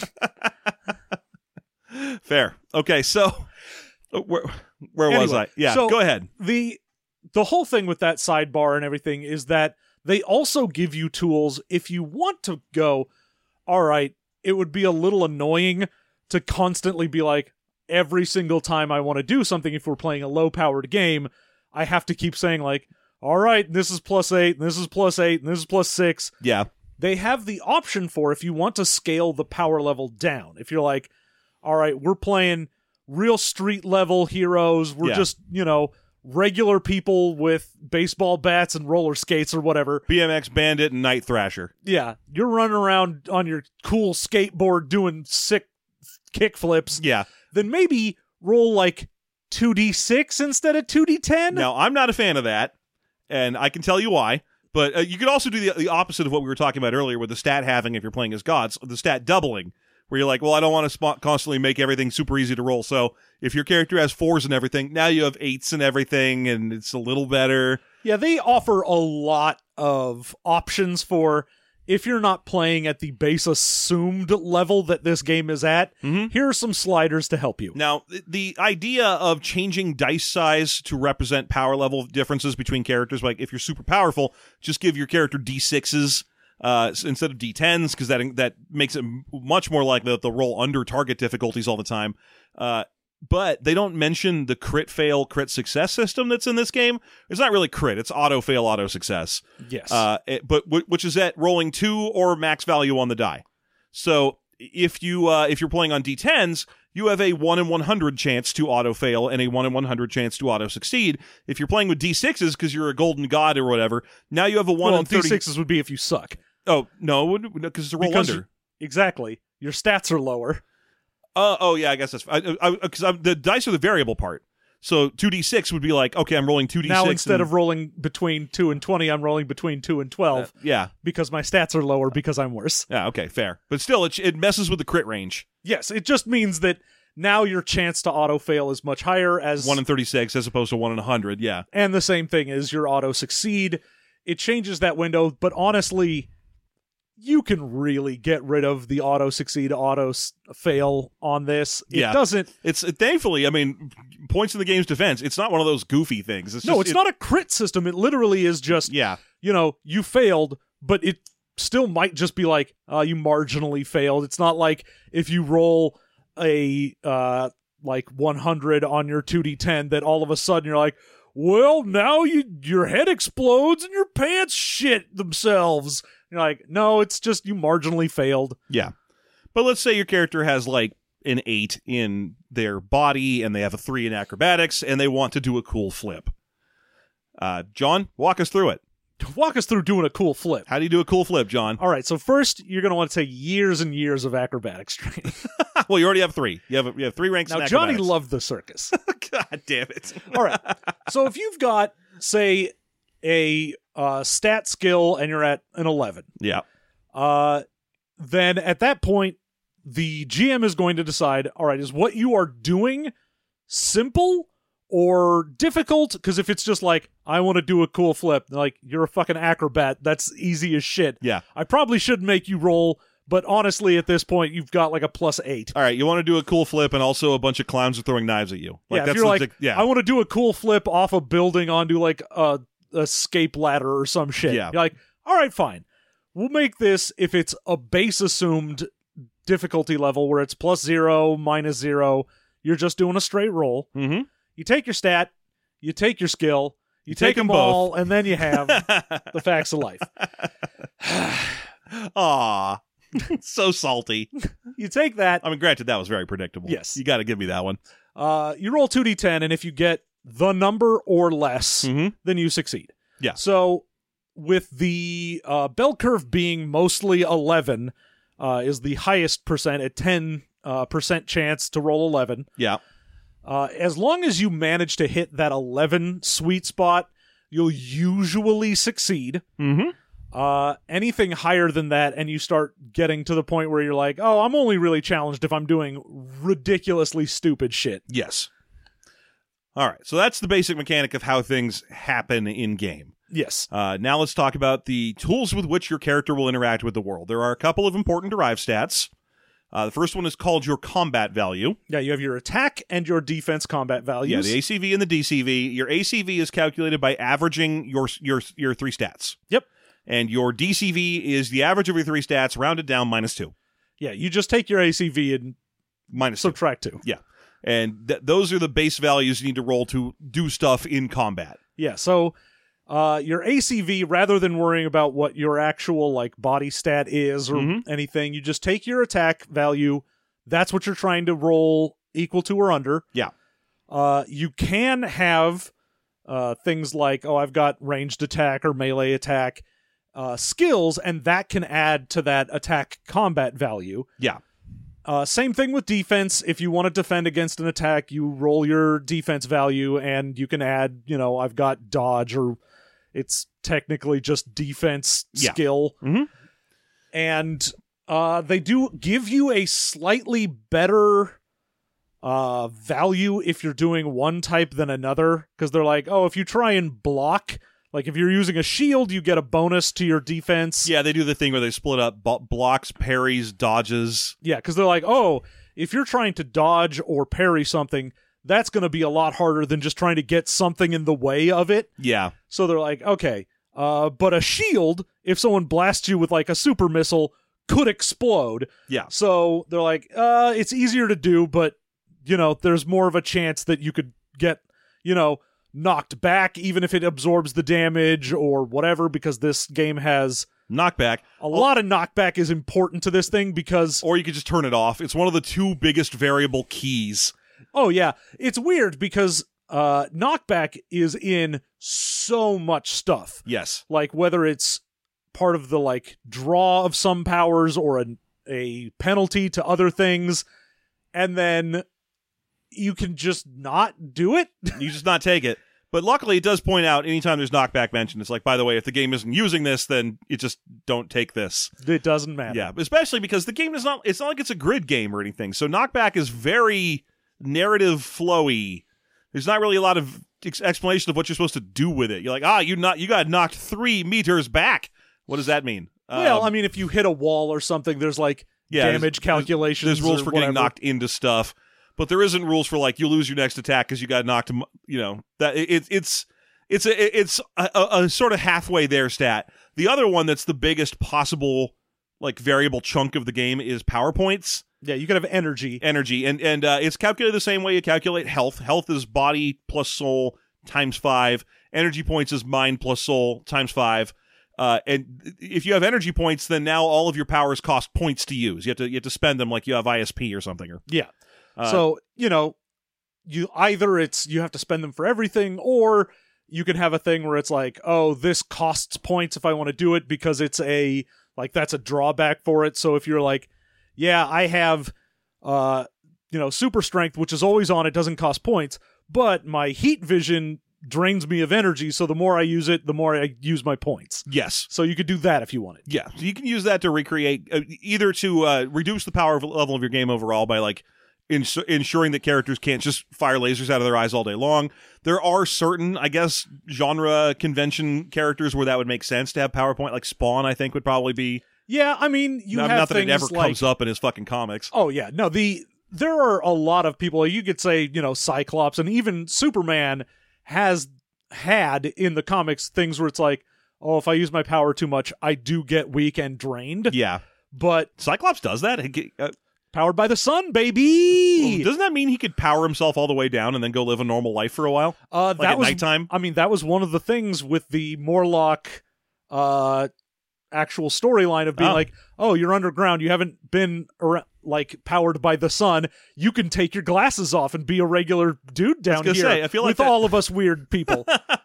Fair. Okay, so uh, where where was Anyway, I? Yeah, so- go ahead. the the whole thing with that sidebar and everything is that they also give you tools if you want to go, all right, it would be a little annoying to constantly be like, every single time I want to do something, if we're playing a low-powered game, I have to keep saying like, all right, this is plus eight, and this is plus eight, and this is plus six. Yeah. They have the option for if you want to scale the power level down. If you're like, all right, we're playing real street level heroes, we're Yeah. just, you know, regular people with baseball bats and roller skates or whatever. B M X Bandit and Night Thrasher. Yeah, you're running around on your cool skateboard doing sick kick flips. Yeah. Then maybe roll like two d six instead of two d ten. Now, I'm not a fan of that, and I can tell you why. But uh, you could also do the, the opposite of what we were talking about earlier with the stat halving if you're playing as gods, the stat doubling, where you're like, well, I don't want to spot constantly make everything super easy to roll. So if your character has fours and everything, now you have eights and everything, and it's a little better. Yeah, they offer a lot of options for if you're not playing at the base assumed level that this game is at. Mhm. Here are some sliders to help you. Now, th- the idea of changing dice size to represent power level differences between characters, like if you're super powerful, just give your character d sixes uh, s- instead of d tens, because that that makes it m- much more likely that they'll roll under target difficulties all the time. Uh, but they don't mention the crit fail, crit success system that's in this game. It's not really crit; it's auto fail, auto success. Yes. Uh, it- but w- which is at rolling two or max value on the die. So if you uh, if you're playing on d tens, you have a one in one hundred chance to auto fail and a one in one hundred chance to auto succeed. If you're playing with d sixes because you're a golden god or whatever, now you have a one well, in thirty. d sixes would be if you suck. Oh no, because it's a roll Because under. you- exactly. Your stats are lower. Uh, oh yeah, I guess that's because the dice are the variable part. So two d six would be like, okay, I'm rolling two d six. Now instead and, of rolling between two and twenty, I'm rolling between two and twelve. uh, yeah, because my stats are lower because I'm worse. yeah, okay, fair. But still, it it messes with the crit range. Yes, it just means that now your chance to auto fail is much higher as One in thirty six as opposed to one in a hundred. Yeah, and the same thing is your auto succeed. It changes that window, but honestly, you can really get rid of the auto succeed, auto s- fail on this. It Yeah. doesn't. it's thankfully. I mean, points in the game's defense. It's not one of those goofy things. It's No, just, it's it- not a crit system. It literally is just, Yeah, you know, you failed, but it still might just be like, uh, you marginally failed. It's not like if you roll a, uh, like one hundred on your two d ten that all of a sudden you're like, well, now you your head explodes and your pants shit themselves. You're like, no, it's just you marginally failed. yeah. But let's say your character has like an eight in their body, and they have a three in acrobatics, and they want to do a cool flip. Uh, John, walk us through it. Walk us through doing a cool flip. How do you do a cool flip, John? All right, so first you're going to want to take years and years of acrobatics training. Well, you already have three. You have you have three ranks. Now, in Johnny acrobatics. loved the circus. God damn it! All right. So if you've got, say, a uh, stat skill and you're at an eleven, Yeah, uh, then at that point, the G M is going to decide, all right, is what you are doing simple or difficult? Because if it's just like, I want to do a cool flip, like, you're a fucking acrobat, that's easy as shit. yeah. I probably should make you roll, but honestly, at this point, you've got like a plus eight. All right, you want to do a cool flip, and also a bunch of clowns are throwing knives at you. yeah, if that's you're like, the- yeah, I want to do a cool flip off a building onto like a escape ladder or some shit. Yeah. You're like, all right, fine. We'll make this if it's a base assumed difficulty level where it's plus zero, minus zero. You're just doing a straight roll. mm-hmm. You take your stat, you take your skill, you, take, take them them both. all, and then you have the facts of life. Aw, so salty. You take that, I mean, granted, that was very predictable. Yes. You got to give me that one. uh, you roll two d ten, and if you get the number or less, Mm-hmm. then you succeed. Yeah. So with the uh, bell curve being mostly eleven, uh, is the highest percent at ten uh, percent chance to roll eleven. Yeah. Uh, as long as you manage to hit that eleven sweet spot, you'll usually succeed. Mm-hmm. Uh, anything higher than that, and you start getting to the point where you're like, oh, I'm only really challenged if I'm doing ridiculously stupid shit. Yes. All right. So that's the basic mechanic of how things happen in game. Yes. Uh, now let's talk about the tools with which your character will interact with the world. There are a couple of important derived stats. Uh, the first one is called your combat value. Yeah, you have your attack and your defense combat values. Yeah, the A C V and the D C V. Your A C V is calculated by averaging your your your three stats. Yep. And your D C V is the average of your three stats, rounded down minus two. Yeah, you just take your A C V and Minus two. subtract two. Yeah. And th- those are the base values you need to roll to do stuff in combat. Yeah, so uh, your A C V, rather than worrying about what your actual like body stat is or Mhm. anything, you just take your attack value. That's what you're trying to roll equal to or under. Yeah. Uh, you can have uh, things like, oh, I've got ranged attack or melee attack uh, skills, and that can add to that attack combat value. Yeah. Uh, same thing with defense. If you want to defend against an attack, you roll your defense value, and you can add, you know, I've got dodge, or it's technically just defense Yeah. skill. Mhm. And uh, they do give you a slightly better uh, value if you're doing one type than another, because they're like, oh, if you try and block, like if you're using a shield, you get a bonus to your defense. Yeah, they do the thing where they split up bo- blocks, parries, dodges. Yeah, because they're like, oh, if you're trying to dodge or parry something, that's going to be a lot harder than just trying to get something in the way of it. Yeah. So they're like, okay, uh, but a shield, if someone blasts you with like a super missile, could explode. Yeah. So they're like, uh, it's easier to do, but, you know, there's more of a chance that you could get, you know, knocked back, even if it absorbs the damage or whatever, because this game has Knockback. a lot of knockback is important to this thing because, Or you could just turn it off. It's one of the two biggest variable keys. oh yeah, it's weird because uh, knockback is in so much stuff. Yes. Like whether it's part of the like draw of some powers or a, a penalty to other things. And then you can just not do it. You just not take it. But luckily, it does point out anytime there's knockback mentioned, it's like, by the way, if the game isn't using this, then you just don't take this. It doesn't matter. Yeah, especially because the game is not, it's not like it's a grid game or anything. So knockback is very narrative flowy. There's not really a lot of ex- explanation of what you're supposed to do with it. You're like, ah, you not, you got knocked three meters back. What does that mean? Well, um, I mean, if you hit a wall or something, there's like yeah, damage there's, calculations. There's, there's rules or for whatever. getting knocked into stuff, but there isn't rules for like you lose your next attack because you got knocked. You know that it, it, it's it's a, it's a, a, a sort of halfway there stat. The other one that's the biggest possible like variable chunk of the game is power points. Yeah, you could have energy. Energy, and and uh, it's calculated the same way you calculate health. Health is body plus soul times five. Energy points is mind plus soul times five. Uh, and if you have energy points, then now all of your powers cost points to use. You have to you have to spend them like you have I S P or something. Or Yeah. uh, So, you know, you either it's you have to spend them for everything, or you can have a thing where it's like, oh, this costs points if I want to do it because it's a like that's a drawback for it. So if you're like, yeah, I have uh you know, super strength, which is always on, it doesn't cost points, but my heat vision drains me of energy, so the more I use it, the more I use my points. yes. So you could do that if you wanted. Yeah, so you can use that to recreate, uh, either to uh, reduce the power of- level of your game overall by like ins- ensuring that characters can't just fire lasers out of their eyes all day long. There are certain, I guess, genre convention characters where that would make sense to have PowerPoint, like Spawn. I think would probably be. Yeah, I mean, you not, have not that it things ever like, comes up in his fucking comics. oh yeah, no, the there are a lot of people. You could say, you know, Cyclops and even Superman has had in the comics things where it's like, oh, if I use my power too much, I do get weak and drained. Yeah, But Cyclops does that. He get- uh, powered by the sun, baby. doesn't that mean he could power himself all the way down and then go live a normal life for a while, Uh, like that at was, nighttime? I mean, that was one of the things with the Morlock uh, actual storyline of being Oh. like, oh, you're underground. You haven't been ar- like powered by the sun. You can take your glasses off and be a regular dude down gonna here say, I feel like with that- all of us weird people.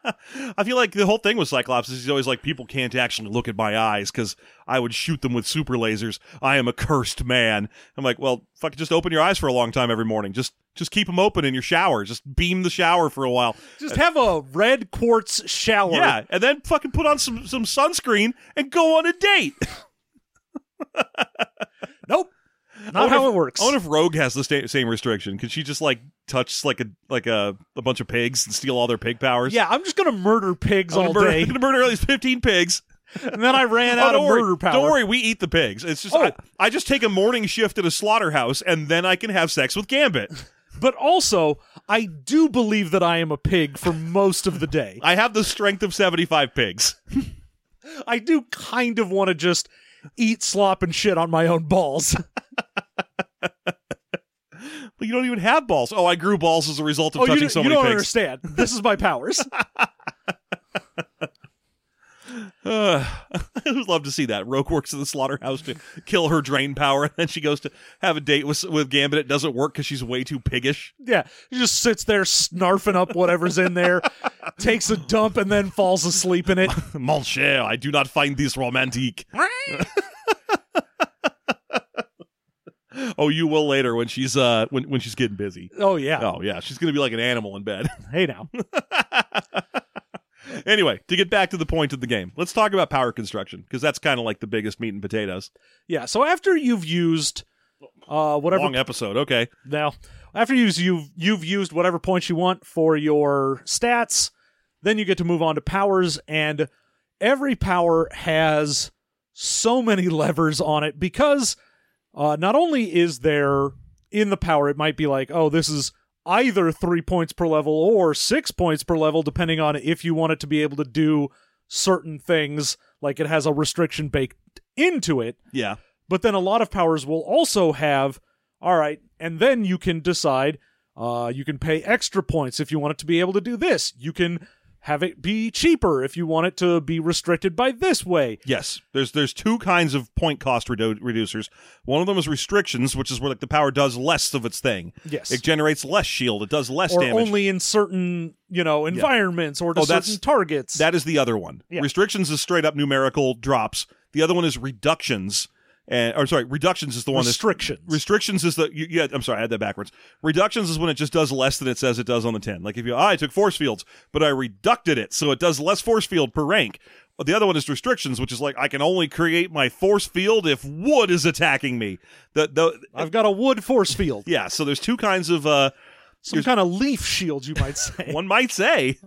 I feel like the whole thing with Cyclops is he's always like, people can't actually look at my eyes because I would shoot them with super lasers. I am a cursed man. I'm like, well, fucking just open your eyes for a long time every morning. Just just keep them open in your shower. Just beam the shower for a while. Just have a red quartz shower. Yeah, and then fucking put on some, some sunscreen and go on a date. Nope. I Not wonder how if- it works. I wonder if Rogue has the sta- same restriction. Could she just like touch like a like a, a bunch of pigs and steal all their pig powers? Yeah, I'm just gonna murder pigs I'm all gonna murder, day, I'm gonna murder at least fifteen pigs. and then I ran Oh, out of don't worry. murder power. Don't worry, we eat the pigs. It's just Oh. I, I just take a morning shift at a slaughterhouse and then I can have sex with Gambit. But also, I do believe that I am a pig for most of the day. I have the strength of seventy-five pigs. I do kind of want to just eat slop and shit on my own balls. But you don't even have balls. Oh, I grew balls as a result of oh, you, touching don't- so you many don't pigs. understand. This is my powers. Uh, I would love to see that. Rogue works at the slaughterhouse to kill her drain power, and then she goes to have a date with with Gambit. It doesn't work because she's way too piggish. Yeah, he just sits there snarfing up whatever's in there, takes a dump, and then falls asleep in it. Mon cher, I do not find this romantic. Oh, you will later when she's uh when when she's getting busy. Oh, yeah. Oh yeah, she's gonna be like an animal in bed. Hey, now. Anyway, to get back to the point of the game, let's talk about power construction because that's kind of like the biggest meat and potatoes. Yeah, so after you've used uh, whatever... Long episode, okay. Now, after you've, you've, you've used whatever points you want for your stats, then you get to move on to powers, and every power has so many levers on it because uh, not only is there in the power, it might be like, oh, this is either three points per level or six points per level, depending on if you want it to be able to do certain things, like it has a restriction baked into it. Yeah. But then a lot of powers will also have, all right, and then you can decide, uh, you can pay extra points if you want it to be able to do this. You can have it be cheaper if you want it to be restricted by this way. Yes, there's there's two kinds of point cost redu- reducers. One of them is restrictions, which is where like the power does less of its thing. Yes. It generates less shield. It does less Or damage. only in certain, you know, environments or to Oh, that's- certain targets. That is the other one. Yeah. Restrictions is straight up numerical drops. The other one is reductions, And, or sorry, reductions is the one that's Restrictions. restrictions is the you, yeah. I'm sorry, I had that backwards. Reductions is when it just does less than it says it does on the ten. Like if you, ah, I took force fields, but I reducted it so it does less force field per rank. But the other one is restrictions, which is like I can only create my force field if wood is attacking me. The the I've got a wood force field. yeah. So there's two kinds of uh, Some kind of leaf shield, you might say. one might say.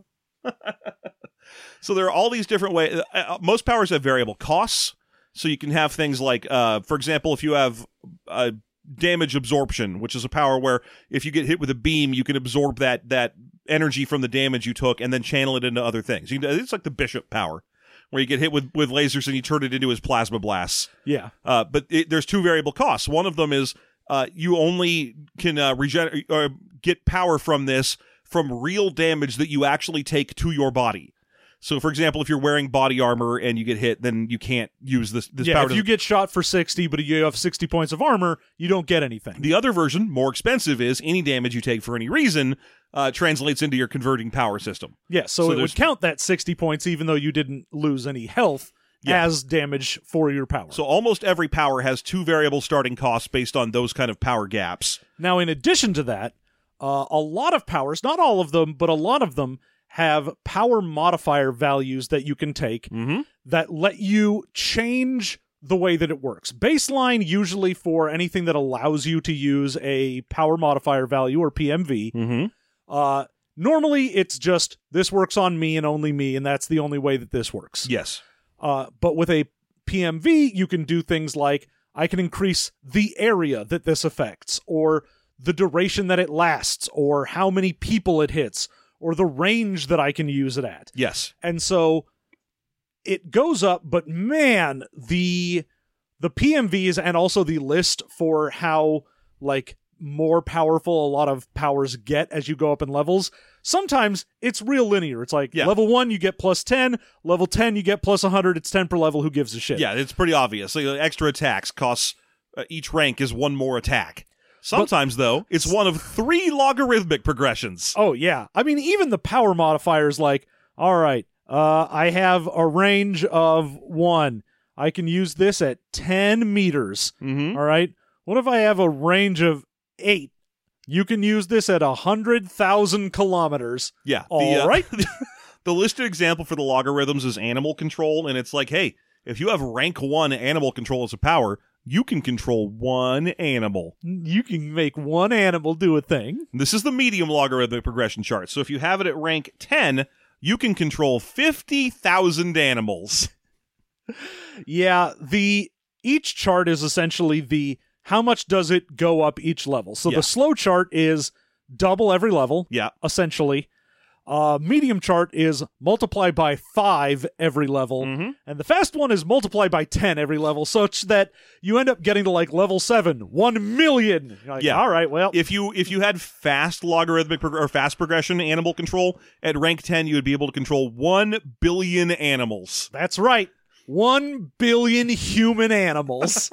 So there are all these different ways. Uh, most powers have variable costs. So you can have things like, uh, for example, if you have uh, damage absorption, which is a power where if you get hit with a beam, you can absorb that that energy from the damage you took and then channel it into other things. You can, it's like the Bishop power, where you get hit with, with lasers and you turn it into his plasma blasts. Yeah. Uh, but it, there's two variable costs. One of them is uh, you only can uh, regen- uh, get power from this from real damage that you actually take to your body. So, for example, if you're wearing body armor and you get hit, then you can't use this, this yeah, power. if you get shot for sixty, but you have sixty points of armor, you don't get anything. The other version, more expensive, is any damage you take for any reason uh, translates into your converting power system. Yeah, so, So it there's- would count that sixty points even though you didn't lose any health Yeah. as damage for your power. So almost every power has two variable starting costs based on those kind of power gaps. Now, in addition to that, uh, a lot of powers, not all of them, but a lot of them have power modifier values that you can take Mm-hmm. that let you change the way that it works. Baseline, usually for anything that allows you to use a power modifier value or P M V, Mm-hmm. uh, normally it's just this works on me and only me, and that's the only way that this works. Yes. Uh, but with a P M V, you can do things like I can increase the area that this affects, or the duration that it lasts, or how many people it hits, or the range that I can use it at. Yes. And so it goes up, but man, the the P M Vs and also the list for how like more powerful a lot of powers get as you go up in levels, sometimes it's real linear. It's like Yeah. level one you get plus ten, level ten you get plus one hundred, it's ten per level, who gives a shit? Yeah, it's pretty obvious. Like, extra attacks costs uh, each rank is one more attack. Sometimes, though, it's one of three logarithmic progressions. Oh, yeah. I mean, even the power modifiers, like, all right, uh, I have a range of one. I can use this at ten meters. Mm-hmm. All right. What if I have a range of eight? You can use this at one hundred thousand kilometers. Yeah. All the, uh, right. The listed example for the logarithms is animal control, and it's like, hey, if you have rank one animal control as a power, you can control one animal. You can make one animal do a thing. This is the medium logarithmic progression chart. So if you have it at rank ten, you can control fifty thousand animals. Yeah, the each chart is essentially the how much does it go up each level. So Yeah. the slow chart is double every level, Yeah. essentially. Uh, medium chart is multiply by five every level, Mhm. and the fast one is multiply by ten every level, such that you end up getting to like level seven, one million. You're like, Yeah. all right, well, If you if you had fast logarithmic prog- or fast progression animal control at rank ten, you would be able to control one billion animals. that's right, one billion human animals.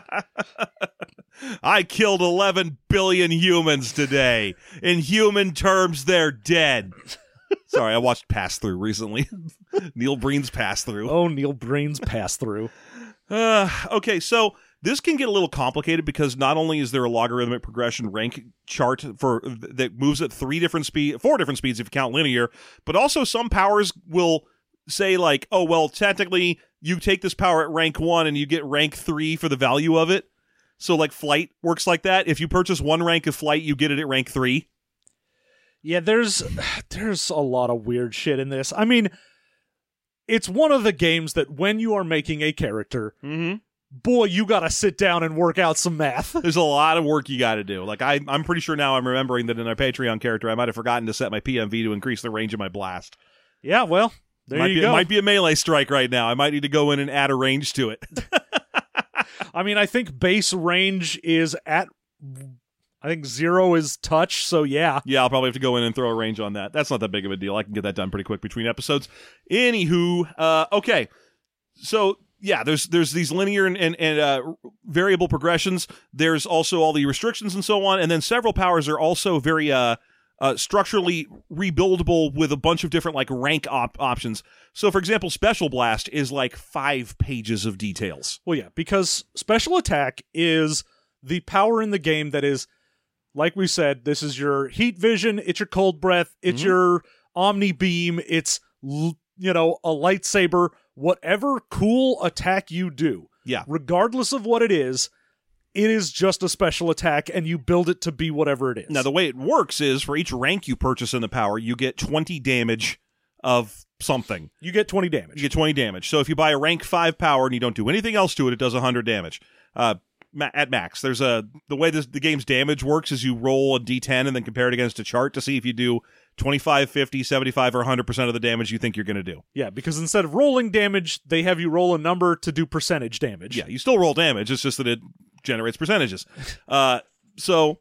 I killed eleven billion humans today. In human terms, they're dead. Sorry, I watched Pass Through recently. Neil Breen's Pass Through. Oh, Neil Breen's pass through. Uh, okay, so this can get a little complicated because not only is there a logarithmic progression rank chart for that moves at three different speed, four different speeds if you count linear, but also some powers will say like, oh well, technically you take this power at rank one and you get rank three for the value of it. So like flight works like that. If you purchase one rank of flight, you get it at rank three. Yeah, there's there's a lot of weird shit in this. I mean, it's one of the games that when you are making a character, Mm-hmm. boy, you gotta sit down and work out some math. There's a lot of work you got to do. Like I, I'm pretty sure now I'm remembering that in our Patreon character, I might have forgotten to set my P M V to increase the range of my blast. Yeah, well, there might you be, go. It might be a melee strike right now. I might need to go in and add a range to it. I mean, I think base range is at, I think zero is touch, so yeah. Yeah, I'll probably have to go in and throw a range on that. That's not that big of a deal. I can get that done pretty quick between episodes. Anywho, uh, okay. So, yeah, there's there's these linear and, and, and uh, variable progressions. There's also all the restrictions and so on. And then several powers are also very uh, uh, structurally rebuildable with a bunch of different like rank op- options. So, for example, Special Blast is like five pages of details. Well, yeah, because Special Attack is the power in the game that is, like we said, this is your Heat Vision, it's your Cold Breath, it's mm-hmm. your Omni Beam, it's, you know, a lightsaber, whatever cool attack you do. Yeah. Regardless of what it is, it is just a special attack, and you build it to be whatever it is. Now, the way it works is for each rank you purchase in the power, you get twenty damage of something. You get twenty damage. You get twenty damage. So if you buy a rank five power and you don't do anything else to it, it does one hundred damage. Uh, ma- at max. There's a the way this, the game's damage works is you roll a d ten and then compare it against a chart to see if you do twenty-five, fifty, seventy-five, or one hundred percent of the damage you think you're going to do. Yeah, because instead of rolling damage, they have you roll a number to do percentage damage. Yeah, you still roll damage. It's just that it generates percentages. Uh, so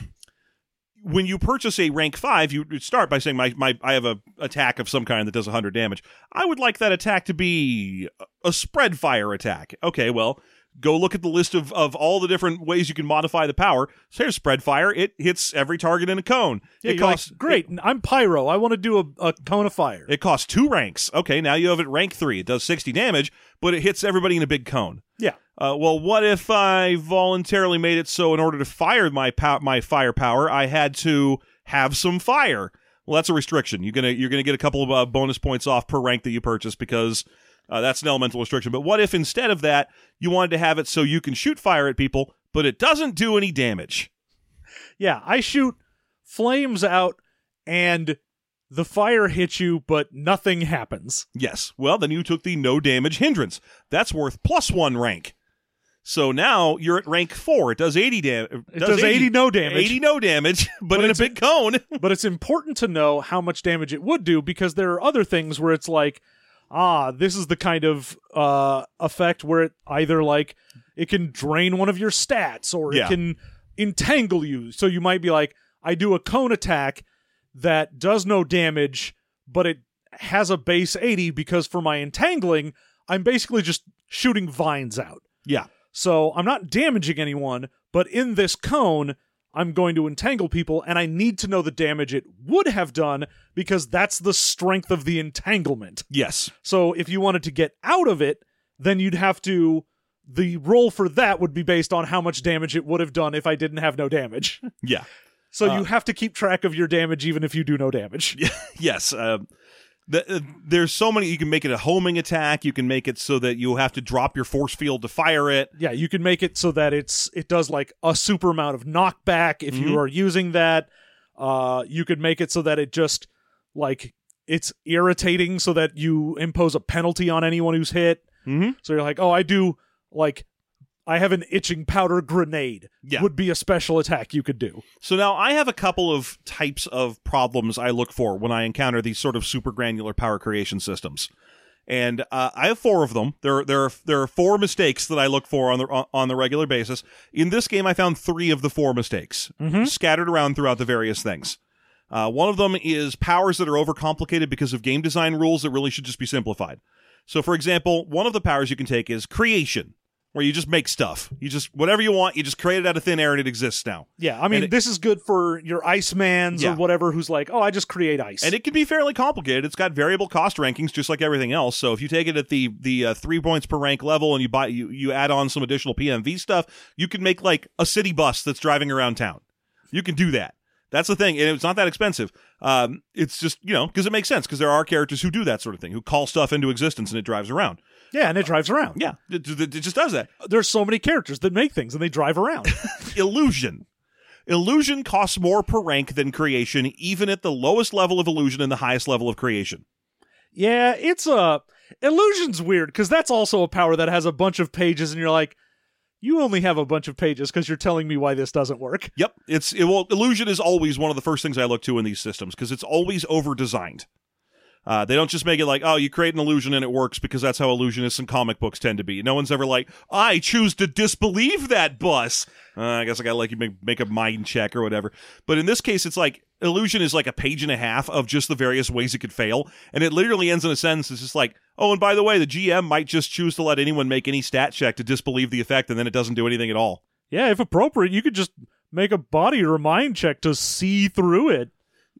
when you purchase a rank five, you start by saying, my, my I have a attack of some kind that does one hundred damage. I would like that attack to be a spread fire attack. Okay, well, go look at the list of, of all the different ways you can modify the power. So here's spread fire. It hits every target in a cone. Yeah, it costs like, great. It, I'm Pyro. I want to do a, a cone of fire. It costs two ranks. Okay, now you have it rank three. It does sixty damage, but it hits everybody in a big cone. Yeah. Uh, well, what if I voluntarily made it so in order to fire my pow- my fire power, I had to have some fire? Well, that's a restriction. You're gonna you're gonna get a couple of uh, bonus points off per rank that you purchase because uh, that's an elemental restriction. But what if instead of that, you wanted to have it so you can shoot fire at people, but it doesn't do any damage? Yeah, I shoot flames out and the fire hits you, but nothing happens. Yes. Well, then you took the no damage hindrance. That's worth plus one rank. So now you're at rank four. It does eighty damage. It does, does eighty, eighty no damage. eighty no damage, but, but in a big cone. But it's important to know how much damage it would do because there are other things where it's like, ah, this is the kind of uh, effect where it either like it can drain one of your stats or yeah. it can entangle you. So you might be like, I do a cone attack that does no damage, but it has a base eighty because for my entangling, I'm basically just shooting vines out. Yeah. So I'm not damaging anyone, but in this cone, I'm going to entangle people, and I need to know the damage it would have done because that's the strength of the entanglement. Yes. So if you wanted to get out of it, then you'd have to... The roll for that would be based on how much damage it would have done if I didn't have no damage. Yeah. So uh, you have to keep track of your damage even if you do no damage. Yes. Uh, the, uh, there's so many. You can make it a homing attack. You can make it so that you have to drop your force field to fire it. Yeah, you can make it so that it's it does like a super amount of knockback if mm-hmm. you are using that. Uh, you could make it so that it just like it's irritating so that you impose a penalty on anyone who's hit. Mm-hmm. So you're like, oh, I do like I have an itching powder grenade. Yeah. Would be a special attack you could do. So now I have a couple of types of problems I look for when I encounter these sort of super granular power creation systems. And uh, I have four of them. There, there, are, there are four mistakes that I look for on the on the regular basis. In this game, I found three of the four mistakes mm-hmm. scattered around throughout the various things. Uh, one of them is powers that are overcomplicated because of game design rules that really should just be simplified. So, for example, one of the powers you can take is creation, where you just make stuff. You just, whatever you want, you just create it out of thin air and it exists now. Yeah, I mean, it, this is good for your Icemans yeah. or whatever who's like, oh, I just create ice. And it can be fairly complicated. It's got variable cost rankings just like everything else. So if you take it at the the uh, three points per rank level and you buy you, you add on some additional P M V stuff, you can make like a city bus that's driving around town. You can do that. That's the thing, and it's not that expensive. Um, it's just, you know, because it makes sense, because there are characters who do that sort of thing, who call stuff into existence and it drives around. Yeah, and it drives around. Yeah, it, it, it just does that. There's so many characters that make things, and they drive around. Illusion. Illusion costs more per rank than creation, even at the lowest level of illusion and the highest level of creation. Yeah, it's a... Illusion's weird, because that's also a power that has a bunch of pages, and you're like, you only have a bunch of pages because you're telling me why this doesn't work. Yep. It's it, well, illusion is always one of the first things I look to in these systems because it's always over-designed. Uh, they don't just make it like, oh, you create an illusion and it works because that's how illusionists and comic books tend to be. No one's ever like, I choose to disbelieve that bus. Uh, I guess I gotta like you make, make a mind check or whatever. But in this case, it's like illusion is like a page and a half of just the various ways it could fail, and it literally ends in a sentence. It's just like, oh, and by the way, the G M might just choose to let anyone make any stat check to disbelieve the effect, and then it doesn't do anything at all. Yeah, if appropriate, you could just make a body or a mind check to see through it.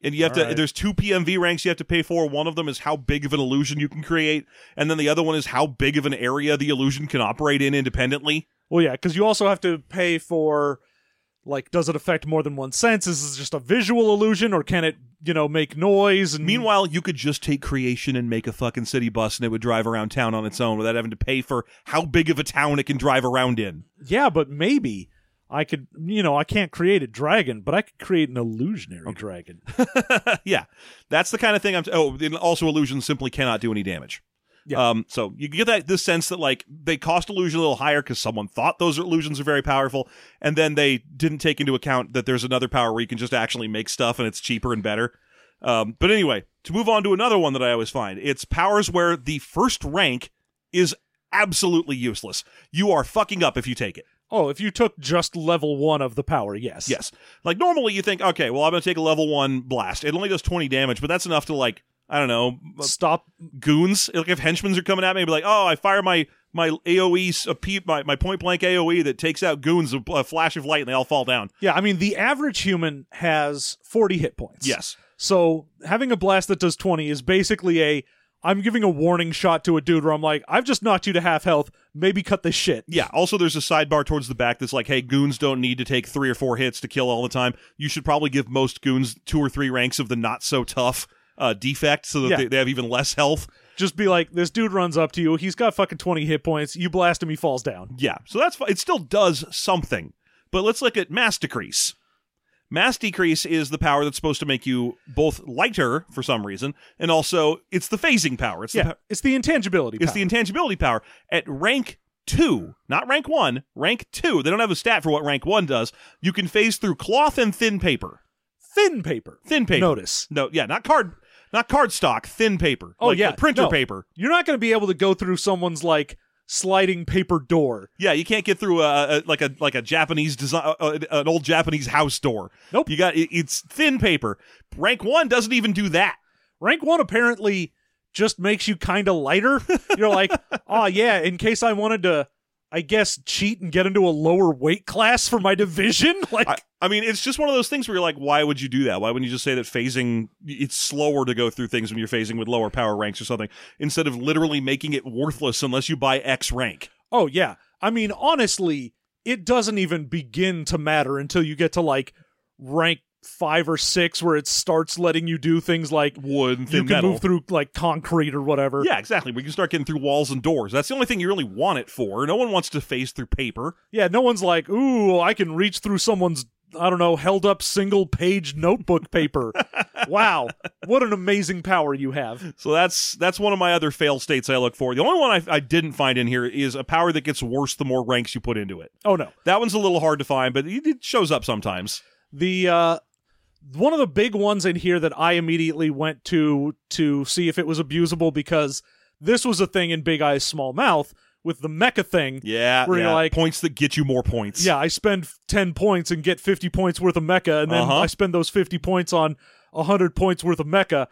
And you have All to, right. there's two P M V ranks you have to pay for. One of them is how big of an illusion you can create. And then the other one is how big of an area the illusion can operate in independently. Well, yeah, because you also have to pay for, like, does it affect more than one sense? Is this just a visual illusion, or can it, you know, make noise? And Meanwhile, you could just take creation and make a fucking city bus and it would drive around town on its own without having to pay for how big of a town it can drive around in. yeah, but maybe I could, you know, I can't create a dragon, but I could create an illusionary dragon. Yeah, that's the kind of thing I'm. T- oh, and also illusions simply cannot do any damage. Yeah. Um. So you get that this sense that like they cost illusion a little higher because someone thought those illusions are very powerful, and then they didn't take into account that there's another power where you can just actually make stuff and it's cheaper and better. Um. But anyway, to move on to another one that I always find, it's powers where the first rank is absolutely useless. You are fucking up if you take it. Oh, if you took just level one of the power, yes. Yes. Like normally you think, okay, well I'm going to take a level one blast. It only does twenty damage, but that's enough to like, I don't know, Stop. goons. Like if henchmen are coming at me, I'd be like, oh, I fire my my AoE, a pe- my, my point blank AoE that takes out goons, a, a flash of light, and they all fall down. Yeah, I mean, the average human has forty hit points. Yes. So having a blast that does twenty is basically a, I'm giving a warning shot to a dude where I'm like, I've just knocked you to half health. Maybe cut this shit. Yeah. Also, there's a sidebar towards the back that's like, hey, goons don't need to take three or four hits to kill all the time. You should probably give most goons two or three ranks of the not so tough uh, defect so that Yeah. they, they have even less health. Just be like, this dude runs up to you. He's got fucking twenty hit points. You blast him, he falls down. Yeah. So that's fine. It still does something. But let's look at mass decrease. Mass decrease is the power that's supposed to make you both lighter for some reason, and also it's the phasing power. It's Yeah, the pow- it's the intangibility it's power. the intangibility power at rank two, not rank one. Rank two. They don't have a stat for what rank one does. You can phase through cloth and thin paper. Thin paper. Thin paper. Notice. No, yeah, not card, not card stock. Thin paper. Oh, Like yeah, the printer no. paper. You're not going to be able to go through someone's, like, sliding paper door. Yeah, you can't get through a, a like a like a Japanese design, uh, an old Japanese house door. Nope. You got it, it's thin paper. Rank one doesn't even do that. Rank one apparently just makes you kind of lighter. You're like, oh, yeah, in case I wanted to, I guess, cheat and get into a lower weight class for my division. Like, I, I mean, it's just one of those things where you're like, why would you do that? Why wouldn't you just say that phasing, it's slower to go through things when you're phasing with lower power ranks or something, instead of literally making it worthless unless you buy X rank? oh, yeah. I mean, honestly, it doesn't even begin to matter until you get to, like, rank five or six where it starts letting you do things like Wood and thin you can metal. move through, like, concrete or whatever. Yeah, exactly. We can start getting through walls and doors. That's the only thing you really want it for. No one wants to phase through paper. Yeah, no one's like, ooh, I can reach through someone's, I don't know, held up single page notebook paper. Wow, what an amazing power you have. So that's that's one of my other fail states I look for. The only one I, I didn't find in here is a power that gets worse the more ranks you put into it. Oh, no. That one's a little hard to find, but it it shows up sometimes. The, uh, one of the big ones in here that I immediately went to to see if it was abusable, because this was a thing in Big Eyes Small Mouth with the mecha thing. Yeah, Where yeah. you're like- points that get you more points. Yeah, I spend ten points and get fifty points worth of mecha, and then Uh-huh. I spend those fifty points on one hundred points worth of mecha.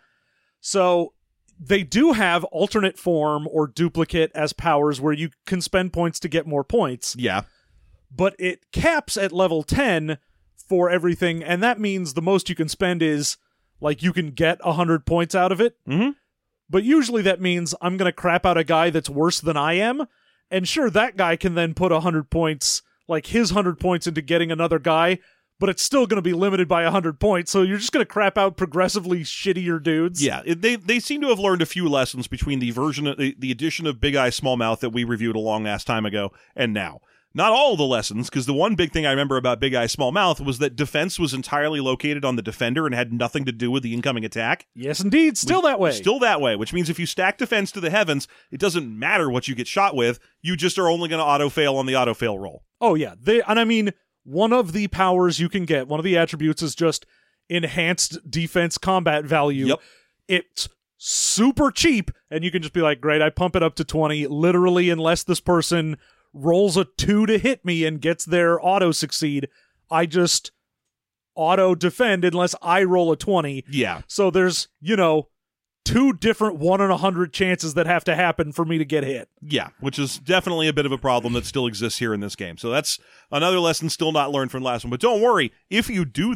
So they do have alternate form or duplicate as powers where you can spend points to get more points, Yeah. but it caps at level ten for everything, and that means the most you can spend is, like, you can get one hundred points out of it. Mhm. But usually that means I'm going to crap out a guy that's worse than I am, and sure, that guy can then put one hundred points, like his one hundred points, into getting another guy, but it's still going to be limited by one hundred points, so you're just going to crap out progressively shittier dudes. Yeah, it, they they seem to have learned a few lessons between the version of, the, the edition of Big Eye Small Mouth that we reviewed a long ass time ago and now. Not all of the lessons, because the one big thing I remember about Big Eye Small Mouth was that defense was entirely located on the defender and had nothing to do with the incoming attack. Yes, indeed. Still that way. Still that way, which means if you stack defense to the heavens, it doesn't matter what you get shot with. You just are only going to auto fail on the auto fail roll. Oh, yeah. They, and I mean, one of the powers you can get, one of the attributes is just enhanced defense combat value. Yep. It's super cheap, and you can just be like, great, I pump it up to twenty, literally, unless this person rolls a two to hit me and gets their auto succeed, I just auto defend unless I roll a twenty. Yeah. So there's, you know, two different one in a hundred chances that have to happen for me to get hit. Yeah, which is definitely a bit of a problem that still exists here in this game. So that's another lesson still not learned from the last one. But don't worry, if you do that,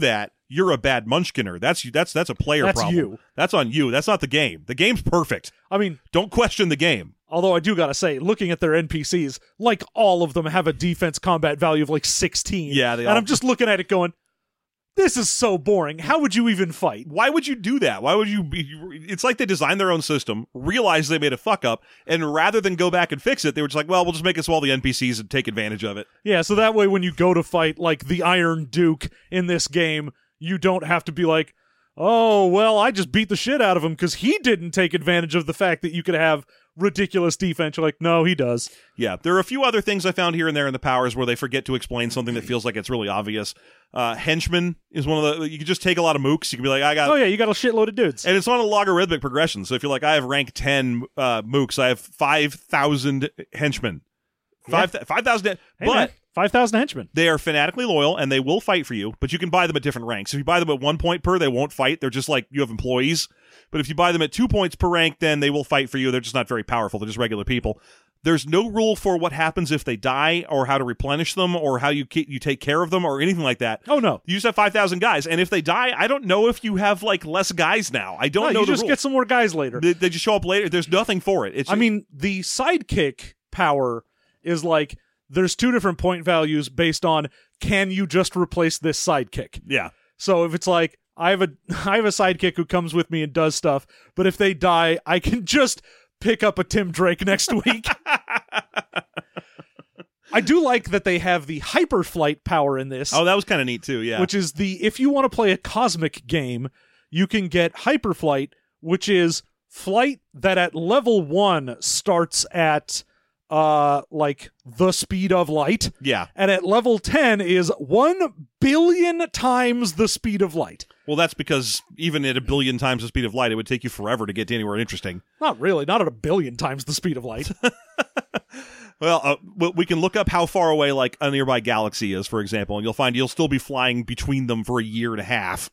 you're a bad munchkiner. That's that's that's a player That's problem. you. That's on you. That's not the game. The game's perfect. I mean, Don't question the game. although I do gotta say, looking at their N P Cs, like all of them have a defense combat value of like sixteen. Yeah, they and all- I'm just looking at it going, this is so boring. How would you even fight? Why would you do that? Why would you be? It's like they designed their own system, realized they made a fuck up, and rather than go back and fix it, they were just like, well, we'll just make it so all the N P Cs and take advantage of it. Yeah, so that way when you go to fight like the Iron Duke in this game, you don't have to be like, oh, well, I just beat the shit out of him because he didn't take advantage of the fact that you could have ridiculous defense. You're like, no, he does. Yeah, there are a few other things I found here and there in the powers where they forget to explain something that feels like it's really obvious. Uh, henchman is one of the. You can just take a lot of mooks. You can be like, I got. Oh, yeah, you got a shitload of dudes. And it's on a logarithmic progression. So if you're like, I have rank ten uh, mooks, I have five thousand henchmen. Five Yeah. five thousand. Hey, But man, five thousand henchmen. they are fanatically loyal and they will fight for you, but you can buy them at different ranks. If you buy them at one point per, they won't fight. They're just like you have employees. But if you buy them at two points per rank, then they will fight for you. They're just not very powerful. They're just regular people. There's no rule for what happens if they die or how to replenish them or how you ke- you take care of them or anything like that. Oh, no. You just have five thousand guys. And if they die, I don't know if you have like less guys now. I don't No, know you the just rules. get some more guys later. They, they just show up later. There's nothing for it. It's I mean, the sidekick power is like, there's two different point values based on, can you just replace this sidekick? yeah. So if it's like, I have a I have a sidekick who comes with me and does stuff, but if they die, I can just pick up a Tim Drake next week. I do like that they have the hyperflight power in this, Oh, that was kind of neat too. Yeah. which is the, if you want to play a cosmic game, you can get hyperflight, which is flight that at level one starts at uh like the speed of light, yeah. and at level ten is one billion times the speed of light. Well, that's because even at a billion times the speed of light, it would take you forever to get to anywhere interesting. Not really, not at a billion times the speed of light. Well, uh, w- we can look up how far away, like, a nearby galaxy is, for example, and you'll find you'll still be flying between them for a year and a half.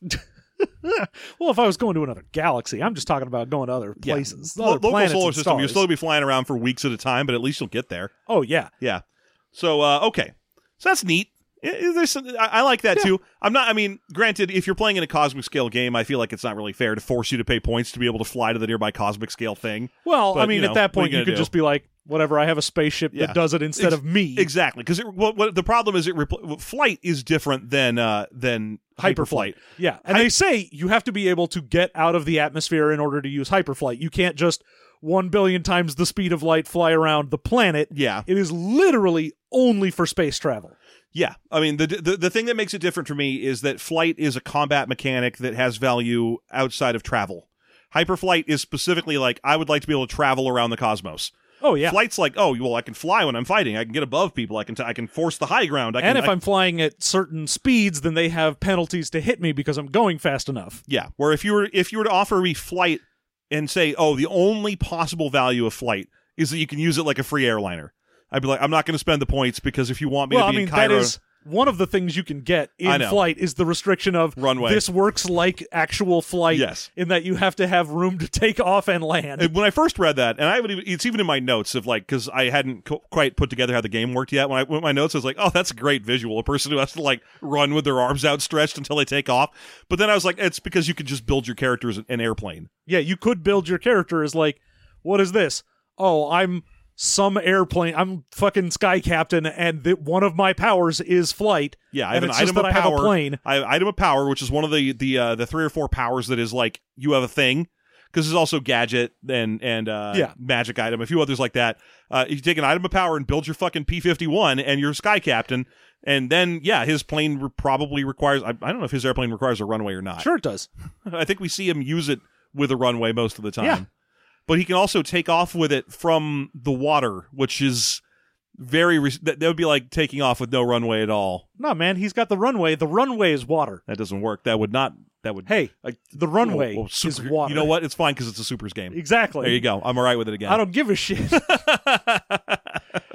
Well, if I was going to another galaxy, I'm just talking about going to other Yeah. places, Lo- other local planets solar and system, you'll stars. still be flying around for weeks at a time, but at least you'll get there. Oh yeah, Yeah. So, uh, okay. So that's neat. I- I- There's some, I, I like that Yeah. too. I'm not, I mean, granted, if you're playing in a cosmic scale game, I feel like it's not really fair to force you to pay points to be able to fly to the nearby cosmic scale thing. well, But, I mean, you know, at that what are point, you you, gonna could do? just be like, whatever, I have a spaceship Yeah. that does it instead Ex- of me. Exactly. Because what, what, the problem is it repl- flight is different than, uh, than hyperflight. Yeah, and they say you have to be able to get out of the atmosphere in order to use hyperflight. You can't just one billion times the speed of light fly around the planet. Yeah. It is literally only for space travel. Yeah, I mean the, the the thing that makes it different for me is that flight is a combat mechanic that has value outside of travel. Hyperflight is specifically like I would like to be able to travel around the cosmos. Oh yeah. Flight's like, oh well, I can fly when I'm fighting. I can get above people. I can t- I can force the high ground. I can, and if I- I'm flying at certain speeds, then they have penalties to hit me because I'm going fast enough. yeah, where if you were if you were to offer me flight and say, oh, the only possible value of flight is that you can use it like a free airliner, I'd be like, I'm not going to spend the points because if you want me Well, to I be mean, in Cairo, that is one of the things you can get I in know. flight is the restriction of Runway. This works like actual flight, Yes. in that you have to have room to take off and land. And when I first read that, and I would even, it's even in my notes of like, because I hadn't co- quite put together how the game worked yet. When I went my notes, I was like, oh, that's a great visual. A person who has to like run with their arms outstretched until they take off. But then I was like, it's because you can just build your character as an airplane. Yeah, you could build your character as like, what is this? Oh, I'm some airplane. I'm fucking sky captain, and the, one of my powers is flight. Yeah, I have and an it's just item that of I have power. a plane. I have item of power, which is one of the the uh, the three or four powers that is like you have a thing. Because there's also gadget and and uh, Yeah. magic item, a few others like that. Uh, you take an item of power and build your fucking P fifty-one, and you're sky captain. And then, yeah, his plane re- probably requires. I, I don't know if his airplane requires a runway or not. Sure, it does. I think we see him use it with a runway most of the time. Yeah. But he can also take off with it from the water, which is very. Res- that, that would be like taking off with no runway at all. No, man, he's got the runway. The runway is water. That doesn't work. That would not. That would. Hey, like, the runway oh, oh, super- is water. You know what? It's fine because it's a supers game. Exactly. There you go. I'm all right with it again. I don't give a shit.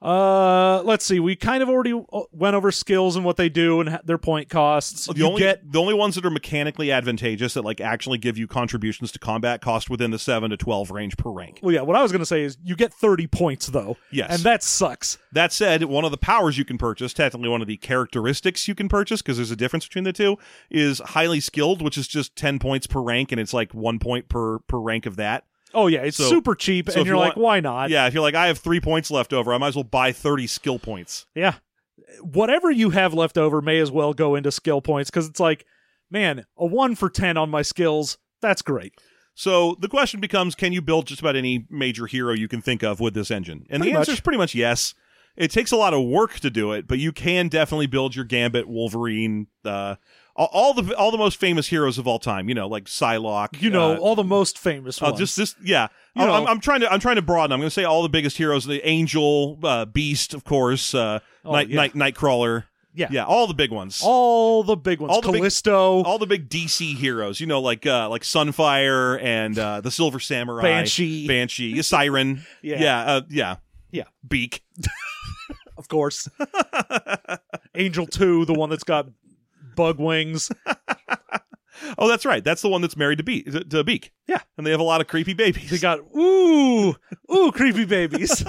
Uh, let's see. We kind of already went over skills and what they do and their point costs. The you only get the only ones that are mechanically advantageous that like actually give you contributions to combat cost within the seven to twelve range per rank. well, yeah. What I was gonna say is you get thirty points though. Yes. and that sucks. That said, one of the powers you can purchase, technically one of the characteristics you can purchase, because there's a difference between the two, is highly skilled, which is just ten points per rank, and it's like one point per per rank of that. Oh yeah, it's So- super cheap, so and if you're you like, want- why not? Yeah, if you're like, I have three points left over, I might as well buy thirty skill points. Yeah. Whatever you have left over may as well go into skill points because it's like, man, a one for ten on my skills, that's great. So the question becomes, can you build just about any major hero you can think of with this engine? And Pretty the answer much. is pretty much yes. It takes a lot of work to do it, but you can definitely build your Gambit, Wolverine, uh, all, all the all the most famous heroes of all time. You know, like Psylocke. You know, uh, all the most famous Uh, ones. just this, yeah. You I'm, know- I'm, I'm trying to, I'm trying to broaden. I'm going to say all the biggest heroes: the Angel, uh, Beast, of course, uh, Oh, Night, yeah. Night, Nightcrawler. Yeah. yeah, all the big ones. all the big ones. All the big- Callisto, all the big D C heroes, you know, like uh, like Sunfire and uh, the Silver Samurai, Banshee. Banshee, Siren, Yeah. yeah, uh, yeah, Yeah. Beak. of course. Angel two, the one that's got bug wings. Oh, that's right. That's the one that's married to Beak. To, to Beak. Yeah. And they have a lot of creepy babies. They got, ooh, ooh, creepy babies.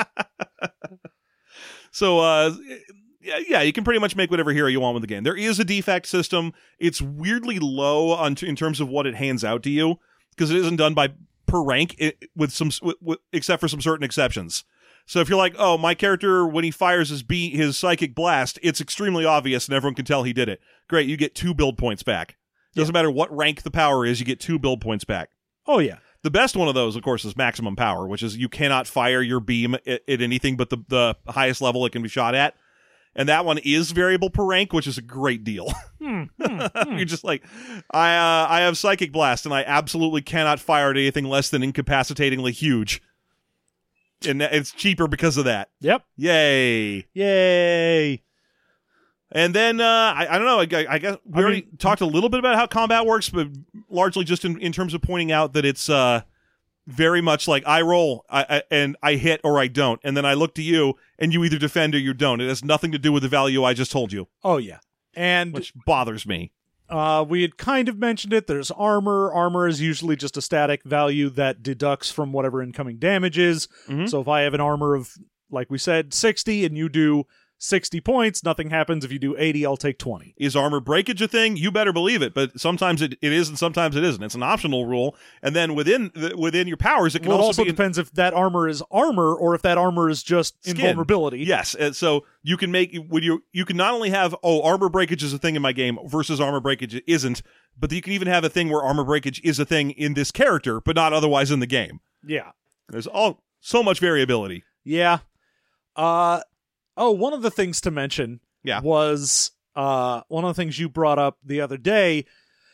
So, uh, yeah, yeah, you can pretty much make whatever hero you want with the game. There is a defect system. It's weirdly low on in terms of what it hands out to you because it isn't done by per rank, it, with some, with, with, except for some certain exceptions. So if you're like, oh, my character when he fires his be his psychic blast, it's extremely obvious and everyone can tell he did it. Great, you get two build points back. Doesn't matter what rank the power is, you get two build points back. Oh, yeah. The best one of those, of course, is maximum power, which is you cannot fire your beam at, at anything but the, the highest level it can be shot at. And that one is variable per rank, which is a great deal. Hmm, hmm, hmm. You're just like, I uh, I have Psychic Blast, and I absolutely cannot fire at anything less than incapacitatingly huge. And it's cheaper because of that. Yep. Yay. Yay. And then, uh, I, I don't know, I, I guess we I already mean- talked a little bit about how combat works, but largely just in, in terms of pointing out that it's uh, very much like I roll I, I, and I hit or I don't, and then I look to you, and you either defend or you don't. It has nothing to do with the value I just told you, Oh, yeah. And which bothers me. uh, we had kind of mentioned it. There's armor. Armor is usually just a static value that deducts from whatever incoming damage is. Mhm. So if I have an armor of, like we said, sixty, and you do sixty points, nothing happens. If you do eighty, I'll take twenty. Is armor breakage a thing? You better believe it, but sometimes it, it is and sometimes it isn't. It's an optional rule, and then within the, within your powers, it can Well, it also, also be... depends if that armor is armor or if that armor is just Skin. invulnerability. Yes, and so you can make when you you can not only have oh armor breakage is a thing in my game versus armor breakage isn't, but you can even have a thing where armor breakage is a thing in this character, but not otherwise in the game. Yeah. There's all so much variability. Yeah. Uh oh, one of the things to mention Yeah. was uh one of the things you brought up the other day.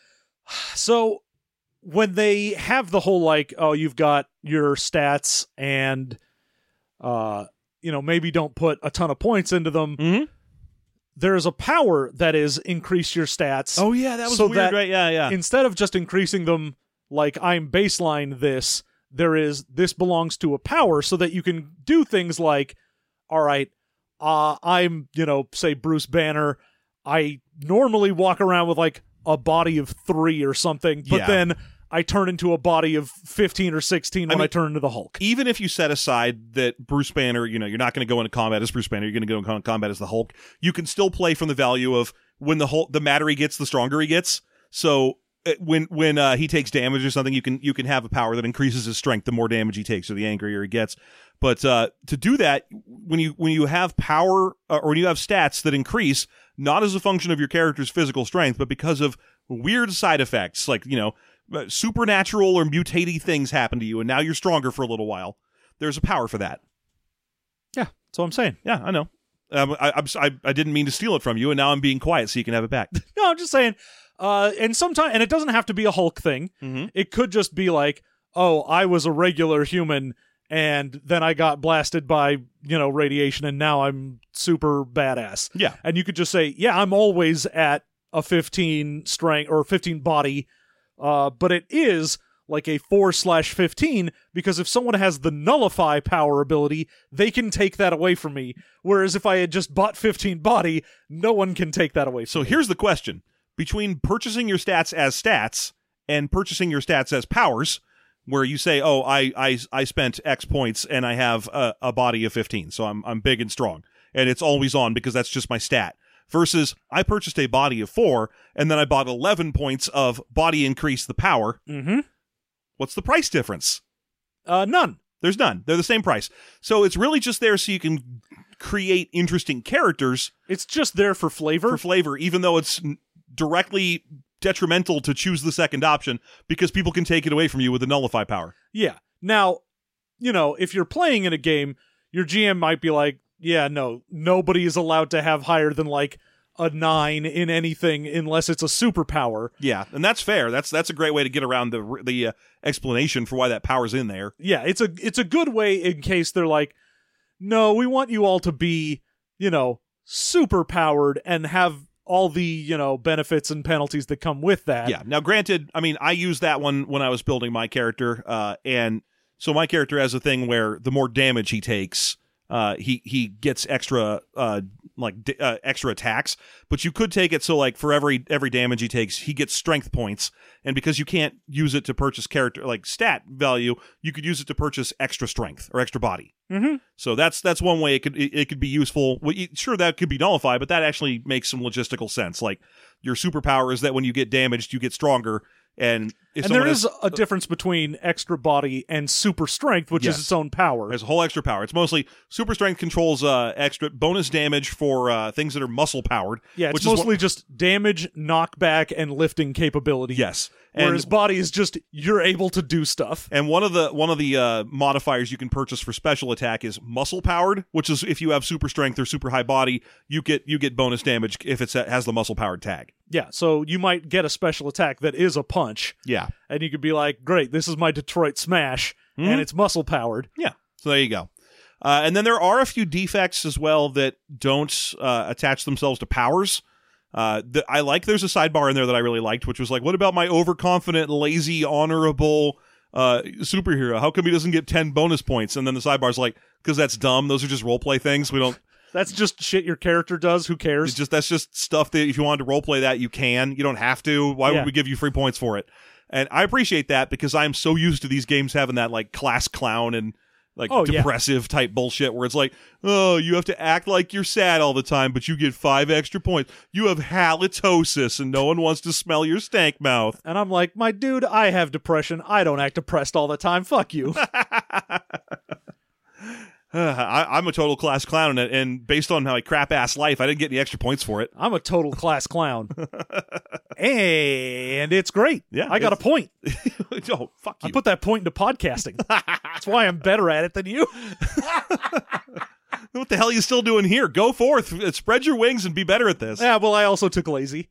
So when they have the whole like, oh, you've got your stats and uh you know, maybe don't put a ton of points into them, Mm-hmm. there's a power that is increase your stats. Oh yeah, that was So weird, that- right? Yeah, yeah. Instead of just increasing them like I'm baseline this, there is this belongs to a power so that you can do things like, all right, uh, I'm, you know, say Bruce Banner. I normally walk around with like a body of three or something, but Yeah. then I turn into a body of fifteen or sixteen when I, mean- turn into the Hulk. Even if you set aside that Bruce Banner, you know, you're not going to go into combat as Bruce Banner, you're going to go into combat as the Hulk. You can still play from the value of when the Hulk, the madder he gets, the stronger he gets. So uh, when when uh, he takes damage or something, you can you can have a power that increases his strength the more damage he takes, or the angrier he gets. But uh, to do that, when you when you have power uh, or when you have stats that increase, not as a function of your character's physical strength, but because of weird side effects, like you know, uh, supernatural or mutating things happen to you, and now you're stronger for a little while. There's a power for that. Yeah, that's what I'm saying. Yeah, I know. Um, I, I'm, I I didn't mean to steal it from you, and now I'm being quiet so you can have it back. No, I'm just saying. Uh, and sometimes, and it doesn't have to be a Hulk thing. Mm-hmm. It could just be like, oh, I was a regular human and then I got blasted by, you know, radiation and now I'm super badass. Yeah. And you could just say, yeah, I'm always at a fifteen strength or fifteen body, uh, but it is like a four slash fifteen, because if someone has the nullify power ability, they can take that away from me. Whereas if I had just bought fifteen body, no one can take that away from So me. here's the question. Between purchasing your stats as stats and purchasing your stats as powers, where you say, oh, I I, I spent X points and I have a, a body of fifteen, so I'm I'm big and strong, and it's always on because that's just my stat. Versus I purchased a body of four, and then I bought eleven points of body increase the power. Mm-hmm. What's the price difference? Uh, none. There's none. They're the same price. So it's really just there so you can create interesting characters It's just there for flavor. for flavor, even though it's n- directly detrimental to choose the second option because people can take it away from you with the nullify power. Yeah. Now, you know, if you're playing in a game, your G M might be like, yeah, no, nobody is allowed to have higher than like a nine in anything unless it's a superpower. Yeah, and that's fair. That's that's a great way to get around the the uh, explanation for why that power's in there. Yeah, it's a it's a good way in case they're like, no, we want you all to be, you know, super powered and have all the, you know, benefits and penalties that come with that. Yeah. Now, granted, I mean, I used that one when I was building my character, uh, and so my character has a thing where the more damage he takes, uh, he he gets extra uh like d- uh, extra attacks. But you could take it so like for every every damage he takes, he gets strength points, and because you can't use it to purchase character like stat value, you could use it to purchase extra strength or extra body. Mm-hmm. So that's that's one way it could it, it could be useful. Well, you- sure, that could be nullified, but that actually makes some logistical sense. Like your superpower is that when you get damaged, you get stronger, and if And there someone is has, a difference between extra body and super strength, which Yes. is its own power. has a whole extra power. It's mostly super strength controls uh, extra bonus damage for uh, things that are muscle powered. Yeah, which it's is mostly just damage, knockback, and lifting capability. Yes, and Whereas body is just you're able to do stuff. And one of the one of the uh, modifiers you can purchase for special attack is muscle powered, which is if you have super strength or super high body, you get you get bonus damage if it has the muscle powered tag. Yeah, so you might get a special attack that is a punch, Yeah, and you could be like, great, this is my Detroit Smash, Mhm. and it's muscle powered. yeah. So there you go. Uh, and then there are a few defects as well that don't uh, attach themselves to powers. Uh, the, I like there's a sidebar in there that I really liked, which was like, what about my overconfident, lazy, honorable uh, superhero? How come he doesn't get ten bonus points? And then the sidebar's like, because that's dumb. Those are just roleplay things. We don't. That's just shit your character does. Who cares? It's just that's just stuff that if you wanted to roleplay that, you can. You don't have to. Why Yeah. would we give you free points for it? And I appreciate that because I'm so used to these games having that like class clown and like Oh, yeah. depressive type bullshit where it's like, oh, you have to act like you're sad all the time, but you get five extra points. You have halitosis and no one wants to smell your stank mouth. And I'm like, my dude, I have depression. I don't act depressed all the time. Fuck you. I, I'm a total class clown, and, and based on my crap ass life, I didn't get any extra points for it. I'm a total class clown. And it's great. Yeah, I got a it's- point. Oh, fuck I you. put that point into podcasting. That's why I'm better at it than you. What the hell are you still doing here? Go forth, spread your wings, and be better at this. Yeah, well, I also took lazy.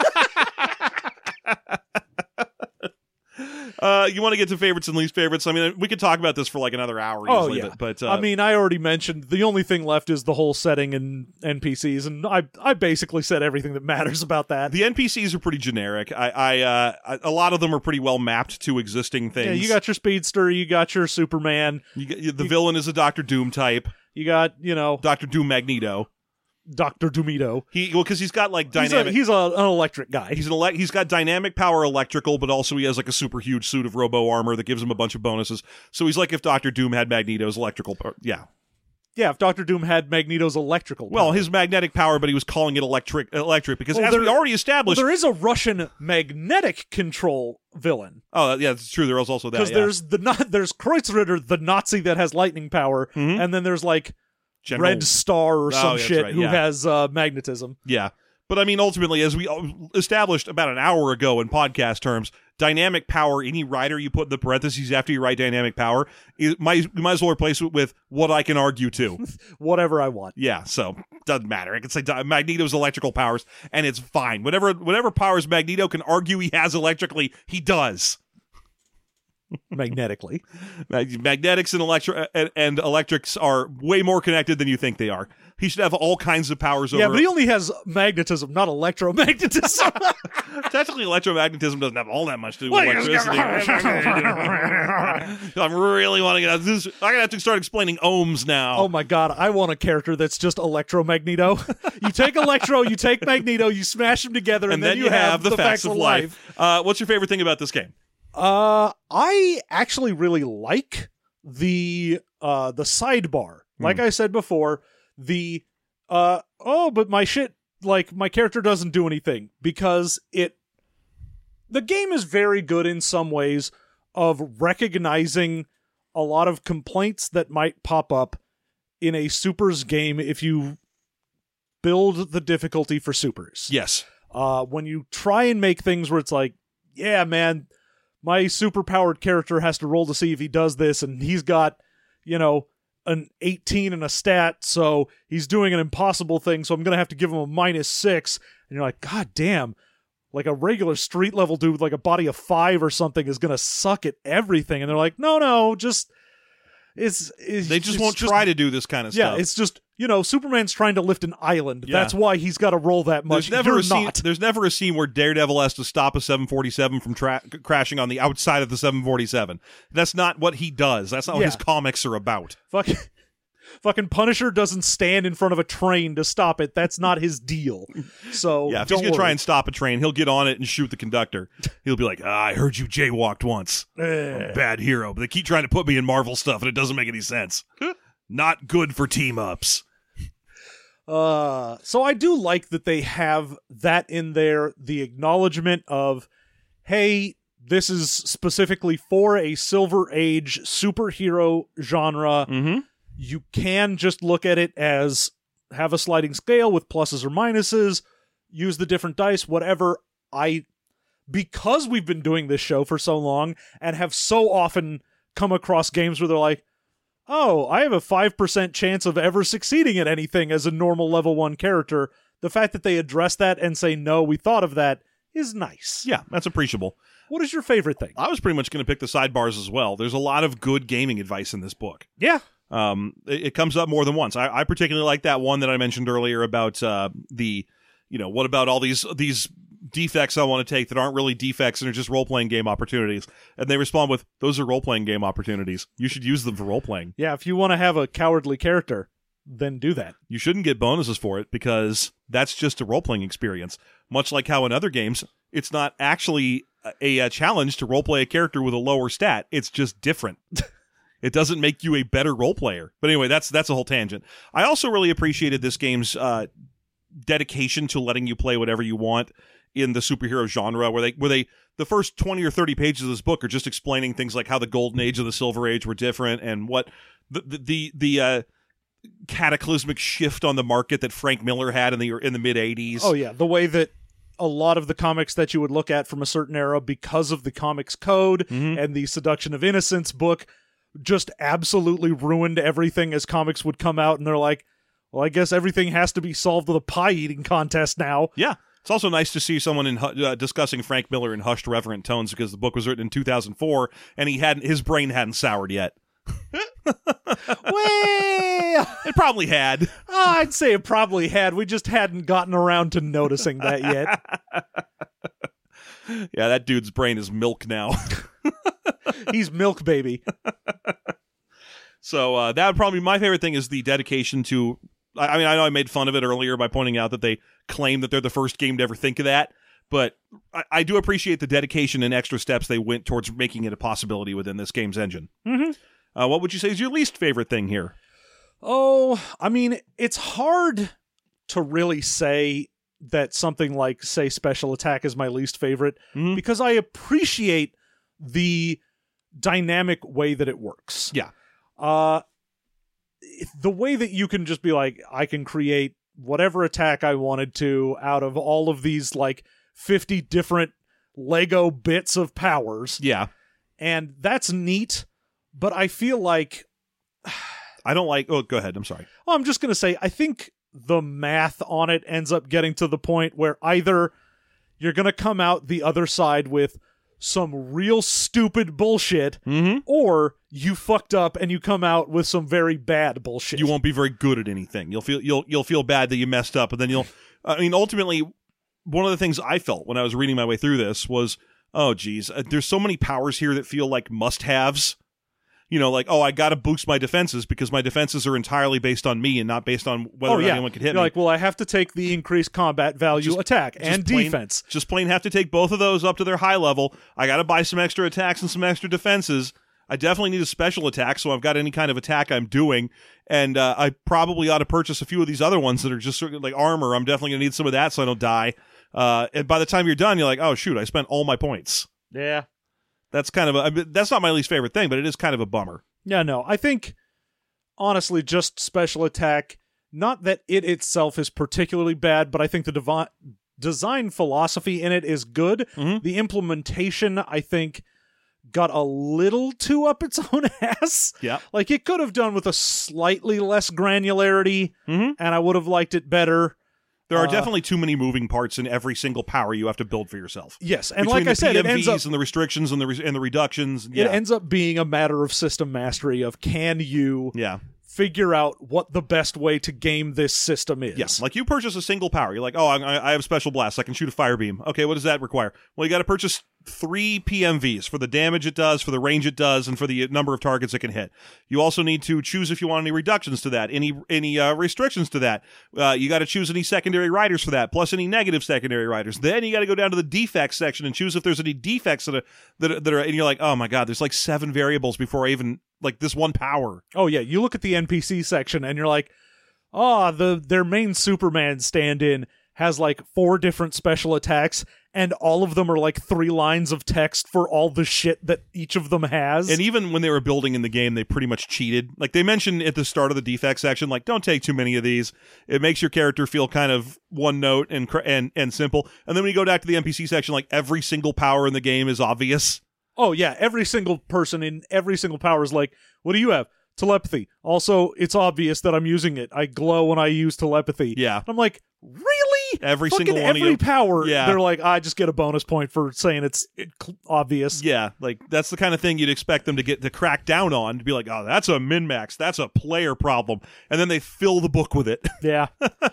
Uh, you want to get to favorites and least favorites? I mean, we could talk about this for like another hour Oh, easily, yeah. but, but uh, I mean, I already mentioned the only thing left is the whole setting and N P Cs, and I I basically said everything that matters about that. the N P Cs are pretty generic. I, I, uh, I- a lot of them are pretty well mapped to existing things. Yeah, you got your speedster, you got your Superman, You get- the villain is a Doctor Doom type, you got, you know, Doctor Doom Magneto. Doctor Dumito. He well because he's got like He's, a, dynamic. he's a, an electric guy. He's an ele- he's got dynamic power electrical, but also he has like a super huge suit of robo armor that gives him a bunch of bonuses. So he's like if Doctor Doom had Magneto's electrical power. Yeah. Yeah, if Doctor Doom had Magneto's electrical Well, power. his magnetic power, but he was calling it electric electric because Well, as there- we already Well, established. there is a Russian magnetic control villain. oh, yeah, that's true. There was also that. Because Yeah. there's the not there's Kreuzritter, the Nazi that has lightning power, Mhm. and then there's like General- Red Star or Oh, some that's shit right, who yeah. has uh, magnetism. Yeah. But I mean, ultimately, as we established about an hour ago in podcast terms, dynamic power, any rider you put in the parentheses after you write dynamic power, it might, you might as well replace it with what I can argue to. Whatever I want. Yeah, so doesn't matter. I can say Di- Magneto's electrical powers, and it's fine. Whatever, whatever powers Magneto can argue he has electrically, he does. Magnetically. Mag- Magnetics and, electri- and, and electrics are way more connected than you think they are. he should have all kinds of powers Yeah, over. but he only has magnetism, not electromagnetism. Technically, electromagnetism doesn't have all that much to do with electricity. I'm really want to get out of this. I'm gonna have to start explaining ohms now. Oh my god, I want a character that's just Electro-Magneto. You take Electro, you take Magneto, you smash them together, and, and then, then you you have, have the facts of life. Uh, what's your favorite thing about this game? Uh, I actually really like the uh the sidebar. Like Hmm. I said before, the uh oh, but my shit, like my character doesn't do anything, because it the game is very good in some ways of recognizing a lot of complaints that might pop up in a supers game if you build the difficulty for supers. Yes. Uh, when you try and make things where it's like, yeah, man, my superpowered character has to roll to see if he does this, and he's got, you know, an eighteen in a stat, so he's doing an impossible thing, so I'm going to have to give him a minus six. And you're like, God damn, like a regular street level dude with like a body of five or something is going to suck at everything. And they're like, no, no, just... It's, it's They just it's won't try to do this kind of yeah, stuff. it's just, you know, Superman's trying to lift an island. Yeah. That's why he's got to roll that much. There's never You're a scene. not. There's never a scene where Daredevil has to stop a seven forty-seven from tra- crashing on the outside of the seven forty-seven. That's not what he does. That's not what Yeah. his comics are about. Fucking, fucking Punisher doesn't stand in front of a train to stop it. That's not his deal. So Yeah, if don't he's gonna worry. try and stop a train, he'll get on it and shoot the conductor. He'll be like, ah, "I heard you jaywalked once. Eh. Bad hero." But they keep trying to put me in Marvel stuff, and it doesn't make any sense. Not good for team ups. Uh, so I do like that they have that in there, the acknowledgement of, hey, this is specifically for a Silver Age superhero genre. Mm-hmm. You can just look at it as have a sliding scale with pluses or minuses, use the different dice, whatever. I, because we've been doing this show for so long and have so often come across games where they're like, oh, I have a five percent chance of ever succeeding at anything as a normal level one character. The fact that they address that and say, no, we thought of that is nice. Yeah, that's appreciable. What is your favorite thing? I was pretty much going to pick the sidebars as well. There's a lot of good gaming advice in this book. Yeah. Um, it, it comes up more than once. I, I particularly like that one that I mentioned earlier about uh, the, you know, what about all these these defects I want to take that aren't really defects and are just role-playing game opportunities? And they respond with, those are role-playing game opportunities. You should use them for role-playing. Yeah, if you want to have a cowardly character, then do that. You shouldn't get bonuses for it because that's just a role-playing experience. Much like how in other games, it's not actually a, a challenge to role-play a character with a lower stat. It's just different. It doesn't make you a better role player. But anyway, that's that's a whole tangent. I also really appreciated this game's uh, dedication to letting you play whatever you want in the superhero genre, where they where they the first twenty or thirty pages of this book are just explaining things like how the Golden Age of the Silver Age were different and what the the the, the uh, cataclysmic shift on the market that Frank Miller had in the in the mid eighties. Oh yeah, the way that a lot of the comics that you would look at from a certain era because of the Comics Code Mhm. and the Seduction of Innocence book just absolutely ruined everything as comics would come out, and they're like, well, I guess everything has to be solved with a pie eating contest now. Yeah. It's also nice to see someone in uh, discussing Frank Miller in hushed, reverent tones because the book was written in two thousand four and he hadn't his brain hadn't soured yet. Well, It probably had. I'd say it probably had. We just hadn't gotten around to noticing that yet. Yeah, that dude's brain is milk now. He's milk baby. So uh, that would probably be my favorite thing is the dedication to. I, I mean, I know I made fun of it earlier by pointing out that they claim that they're the first game to ever think of that, but I, I do appreciate the dedication and extra steps they went towards making it a possibility within this game's engine. Mm-hmm. Uh, what would you say is your least favorite thing here? Oh, I mean, it's hard to really say that something like, say, Special Attack is my least favorite Mhm. because I appreciate the dynamic way that it works. Yeah. Uh, the way that you can just be like, I can create whatever attack I wanted to out of all of these, like, fifty different Lego bits of powers. Yeah. And that's neat, but I feel like... I don't like... Oh, go ahead. I'm sorry. Well, I'm just going to say, I think the math on it ends up getting to the point where either you're going to come out the other side with some real stupid bullshit, Mm-hmm. or you fucked up and you come out with some very bad bullshit. You won't be very good at anything. You'll feel you'll you'll feel bad that you messed up, and then you'll. I mean, ultimately, one of the things I felt when I was reading my way through this was, oh, geez, uh, there's so many powers here that feel like must-haves. You know, like, oh, I got to boost my defenses because my defenses are entirely based on me and not based on whether oh, or not yeah. anyone can hit You're me. like, well, I have to take the increased combat value Just- attack just and plain- defense. Just plain have to take both of those up to their high level. I got to buy some extra attacks and some extra defenses. I definitely need a special attack, so I've got any kind of attack I'm doing. And uh, I probably ought to purchase a few of these other ones that are just sort of like armor. I'm definitely going to need some of that so I don't die. Uh, and by the time you're done, you're like, oh, shoot, I spent all my points. Yeah. That's kind of a, I mean, that's not my least favorite thing, but it is kind of a bummer. Yeah, no. I think, honestly, just special attack, not that it itself is particularly bad, but I think the devi- design philosophy in it is good. Mhm. The implementation, I think, got a little too up its own ass. Yeah. Like, it could have done with a slightly less granularity, Mm-hmm. and I would have liked it better. There are Uh, definitely too many moving parts in every single power you have to build for yourself. Yes, and Between like the I said, it ends up and the restrictions and the re- and the reductions. Yeah. it ends up being a matter of system mastery of can you yeah. figure out what the best way to game this system is. Yeah, like you purchase a single power. You're like, oh, I, I have special blast. I can shoot a fire beam. Okay, what does that require? Well, you got to purchase three P M Vs for the damage it does, for the range it does, and for the number of targets it can hit. You also need to choose if you want any reductions to that, any any uh, restrictions to that. Uh, you got to choose any secondary riders for that, plus any negative secondary riders. Then you got to go down to the defects section and choose if there's any defects that are, that are, that are, and you're like, oh my god, there's like seven variables before I even like this one power. Oh yeah, you look at the N P C section and you're like, oh, the their main Superman stand-in has like four different special attacks, and all of them are like three lines of text for all the shit that each of them has. And even when they were building in the game, they pretty much cheated. Like they mentioned at the start of the defect section, like don't take too many of these. It makes your character feel kind of one note and cr- and and simple. And then when you go back to the N P C section, like every single power in the game is obvious. oh yeah, every single person in every single power is like, what do you have? Telepathy. Also, it's obvious that I'm using it. I glow when I use telepathy. Yeah. I'm like, really? Every Fucking single one of every you. power. Yeah. They're like, I just get a bonus point for saying it's cl- obvious. Yeah, like that's the kind of thing you'd expect them to get to crack down on, to be like, oh, that's a min-max, that's a player problem. And then they fill the book with it. Yeah.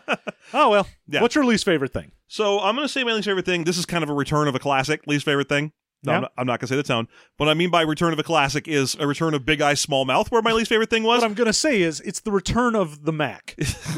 Oh, well. Yeah. What's your least favorite thing? So I'm going to say my least favorite thing. This is kind of a return of a classic least favorite thing. No, Yeah. I'm not, I'm not going to say the tone. What I mean by return of a classic is a return of Big Eye Small Mouth, where my least favorite thing was. What I'm going to say is it's the return of the Mac.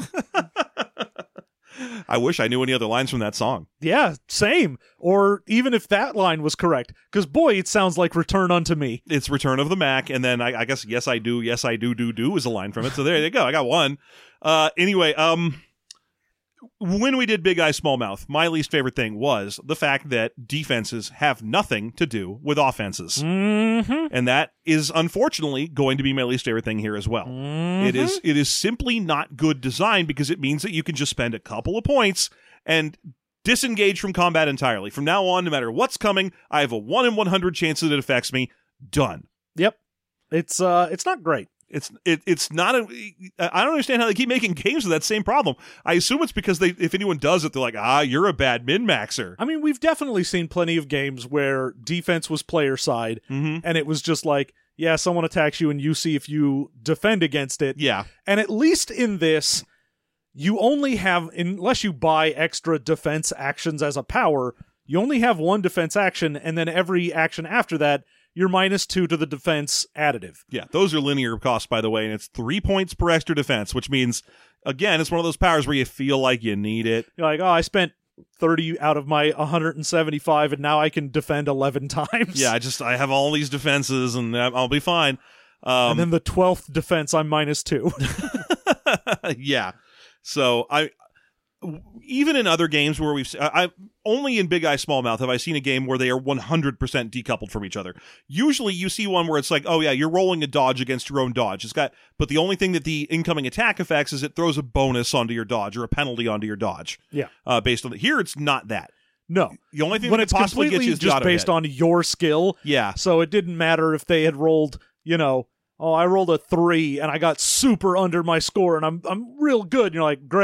I wish I knew any other lines from that song. Yeah, same. Or even if that line was correct. Because, boy, it sounds like Return Unto Me. It's Return of the Mac, and then I, I guess Yes I Do, Yes I Do Do Do is a line from it. So there you go. I got one. Uh, anyway, um, when we did Big Eye Small Mouth, my least favorite thing was the fact that defenses have nothing to do with offenses. Mm-hmm. And that is unfortunately going to be my least favorite thing here as well. Mm-hmm. It is it is simply not good design because it means that you can just spend a couple of points and disengage from combat entirely. From now on, no matter what's coming, I have a one in one hundred chance that it affects me. Done. Yep. It's uh, it's not great. It's it, it's not a. I don't understand how they keep making games with that same problem. I assume it's because they, if anyone does it, they're like, ah, you're a bad min maxer. I mean, we've definitely seen plenty of games where defense was player side, Mm-hmm. and it was just like, yeah, someone attacks you and you see if you defend against it. Yeah, And at least in this, you only have, unless you buy extra defense actions as a power, you only have one defense action, and then every action after that, you're minus two to the defense additive. yeah. Those are linear costs, by the way, and it's three points per extra defense, which means, again, it's one of those powers where you feel like you need it. You're like, oh, I spent thirty out of my one hundred seventy-five, and now I can defend eleven times. Yeah, I just I have all these defenses, and I'll be fine. Um, And then the twelfth defense, I'm minus two. yeah. So I, even in other games where we've, I only in Big Eye Small Mouth have I seen a game where they are one hundred percent decoupled from each other. Usually you see one where it's like, oh yeah, you're rolling a dodge against your own dodge. It's got, but the only thing that the incoming attack affects is it throws a bonus onto your dodge or a penalty onto your dodge. Yeah. Uh, based on the, here it's not that. No. The only thing When that it's could possibly get completely you is just auto based hit. on your skill. Yeah. So it didn't matter if they had rolled, you know, oh, I rolled a three and I got super under my score and I'm I'm real good. And you're like, great.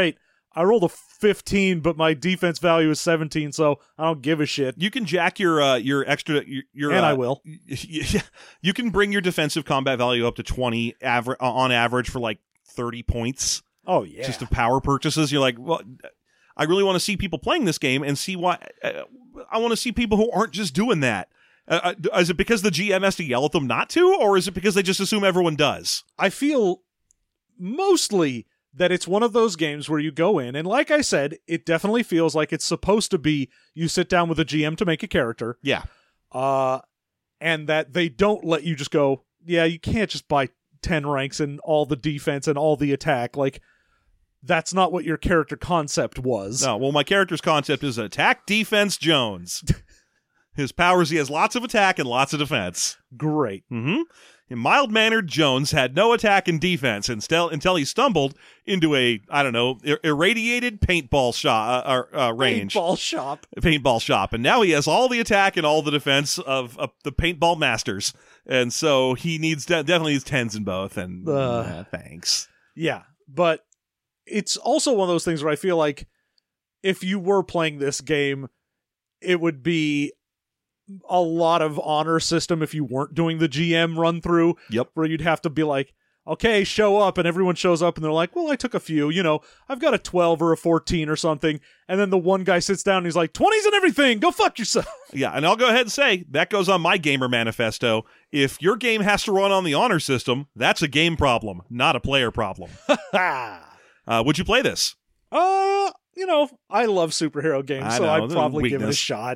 I rolled a fifteen, but my defense value is seventeen, so I don't give a shit. You can jack your uh, your extra your, your and uh, I will. You can bring your defensive combat value up to twenty aver- uh, on average for like thirty points. Oh yeah, just of power purchases. You're like, well, I really want to see people playing this game and see why. Uh, I want to see people who aren't just doing that. Uh, is it because the G M has to yell at them not to, or is it because they just assume everyone does? I feel mostly that it's one of those games where you go in, and like I said, it definitely feels like it's supposed to be you sit down with a G M to make a character. Yeah. Uh, and that they don't let you just go, yeah, you can't just buy ten ranks and all the defense and all the attack. Like, that's not what your character concept was. No, well, my character's concept is attack, defense, Jones. His powers, he has lots of attack and lots of defense. Great. Mm-hmm. Mild-mannered Jones had no attack and defense until, until he stumbled into a, I don't know, ir- irradiated paintball shop, uh, uh, range. Paintball shop. Paintball shop. And now he has all the attack and all the defense of, of the paintball masters. And so he needs de- definitely needs tens in both. And uh, uh, thanks. Yeah, but it's also one of those things where I feel like if you were playing this game, it would be a lot of honor system if you weren't doing the G M run through. Yep. Where you'd have to be like, okay, show up, and everyone shows up and they're like, well, I took a few, you know, I've got a twelve or a fourteen or something. And then the one guy sits down and he's like, twenties and everything, go fuck yourself. Yeah, and I'll go ahead and say that goes on my gamer manifesto. If your game has to run on the honor system, that's a game problem, not a player problem. uh, would you play this? Uh, you know, I love superhero games, I so know, I'd the probably give it a weakness. shot.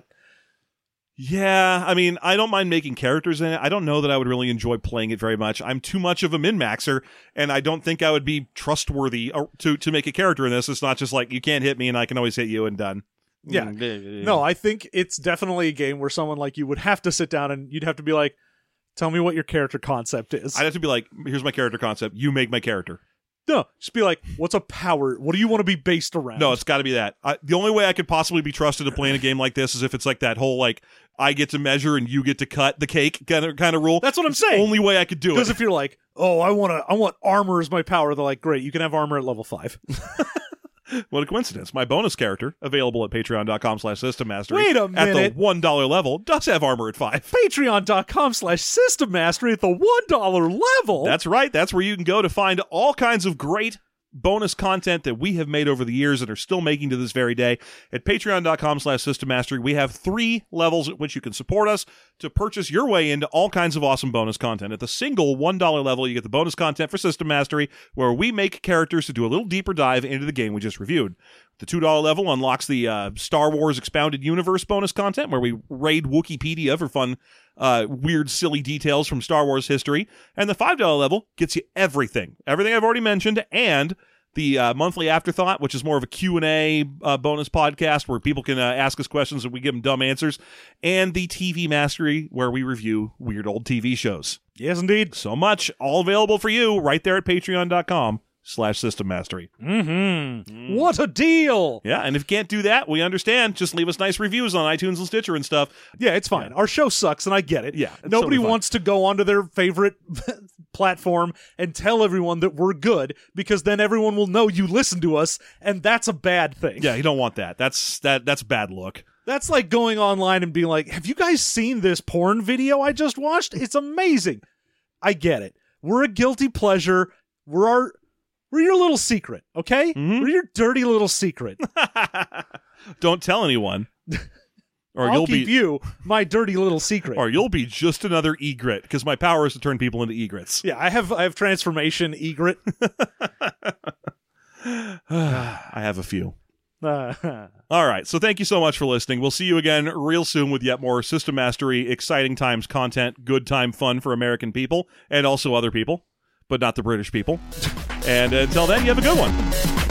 Yeah, I mean, I don't mind making characters in it. I don't know that I would really enjoy playing it very much. I'm too much of a min-maxer, and I don't think I would be trustworthy to to make a character in this. It's not just like, you can't hit me and I can always hit you and done. Yeah. No, I think it's definitely a game where someone like you would have to sit down and you'd have to be like, tell me what your character concept is. I'd have to be like, here's my character concept. You make my character. No, just be like, what's a power? What do you want to be based around? No, it's got to be that. I, the only way I could possibly be trusted to play in a game like this is if it's like that whole, like, I get to measure and you get to cut the cake kind of kind of rule. That's what I'm It's the saying. only way I could do it. Because if you're like, oh, I want to, I want armor as my power, they're like, great, you can have armor at level five. What a coincidence. My bonus character, available at patreon.com slash system mastery. Wait a At minute. the one dollar level, does have armor at five. Patreon.com slash system mastery at the one dollar level. That's right. That's where you can go to find all kinds of great bonus content that we have made over the years and are still making to this very day. At patreon.com slash system mastery, we have three levels at which you can support us to purchase your way into all kinds of awesome bonus content. At the single one dollar level, you get the bonus content for System Mastery, where we make characters to do a little deeper dive into the game we just reviewed. The two dollar level unlocks the uh, Star Wars Expounded Universe bonus content, where we raid Wikipedia for fun, uh, weird, silly details from Star Wars history. And the five dollar level gets you everything. Everything I've already mentioned, and the uh, monthly Afterthought, which is more of a Q and A uh, bonus podcast where people can uh, ask us questions and we give them dumb answers. And the T V Mastery, where we review weird old T V shows. Yes, indeed. So much, all available for you right there at patreon.com slash system mastery. Mm-hmm. Mm. What a deal! Yeah, and if you can't do that, we understand. Just leave us nice reviews on iTunes and Stitcher and stuff. Yeah, it's fine. Yeah. Our show sucks, and I get it. Yeah. Nobody totally wants to go onto their favorite platform and tell everyone that we're good, because then everyone will know you listen to us, and that's a bad thing. Yeah, you don't want that. That's that. That's bad look. That's like going online and being like, have you guys seen this porn video I just watched? It's amazing. I get it. We're a guilty pleasure. We're our... We're your little secret, okay? Mm-hmm. We're your dirty little secret. Don't tell anyone. Or I'll you'll keep be you my dirty little secret. Or you'll be just another egret, because my power is to turn people into egrets. Yeah, I have I have transformation egret. I have a few. Uh, All right, so thank you so much for listening. We'll see you again real soon with yet more System Mastery, exciting times content, good time fun for American people, and also other people, but not the British people. And until then, you have a good one.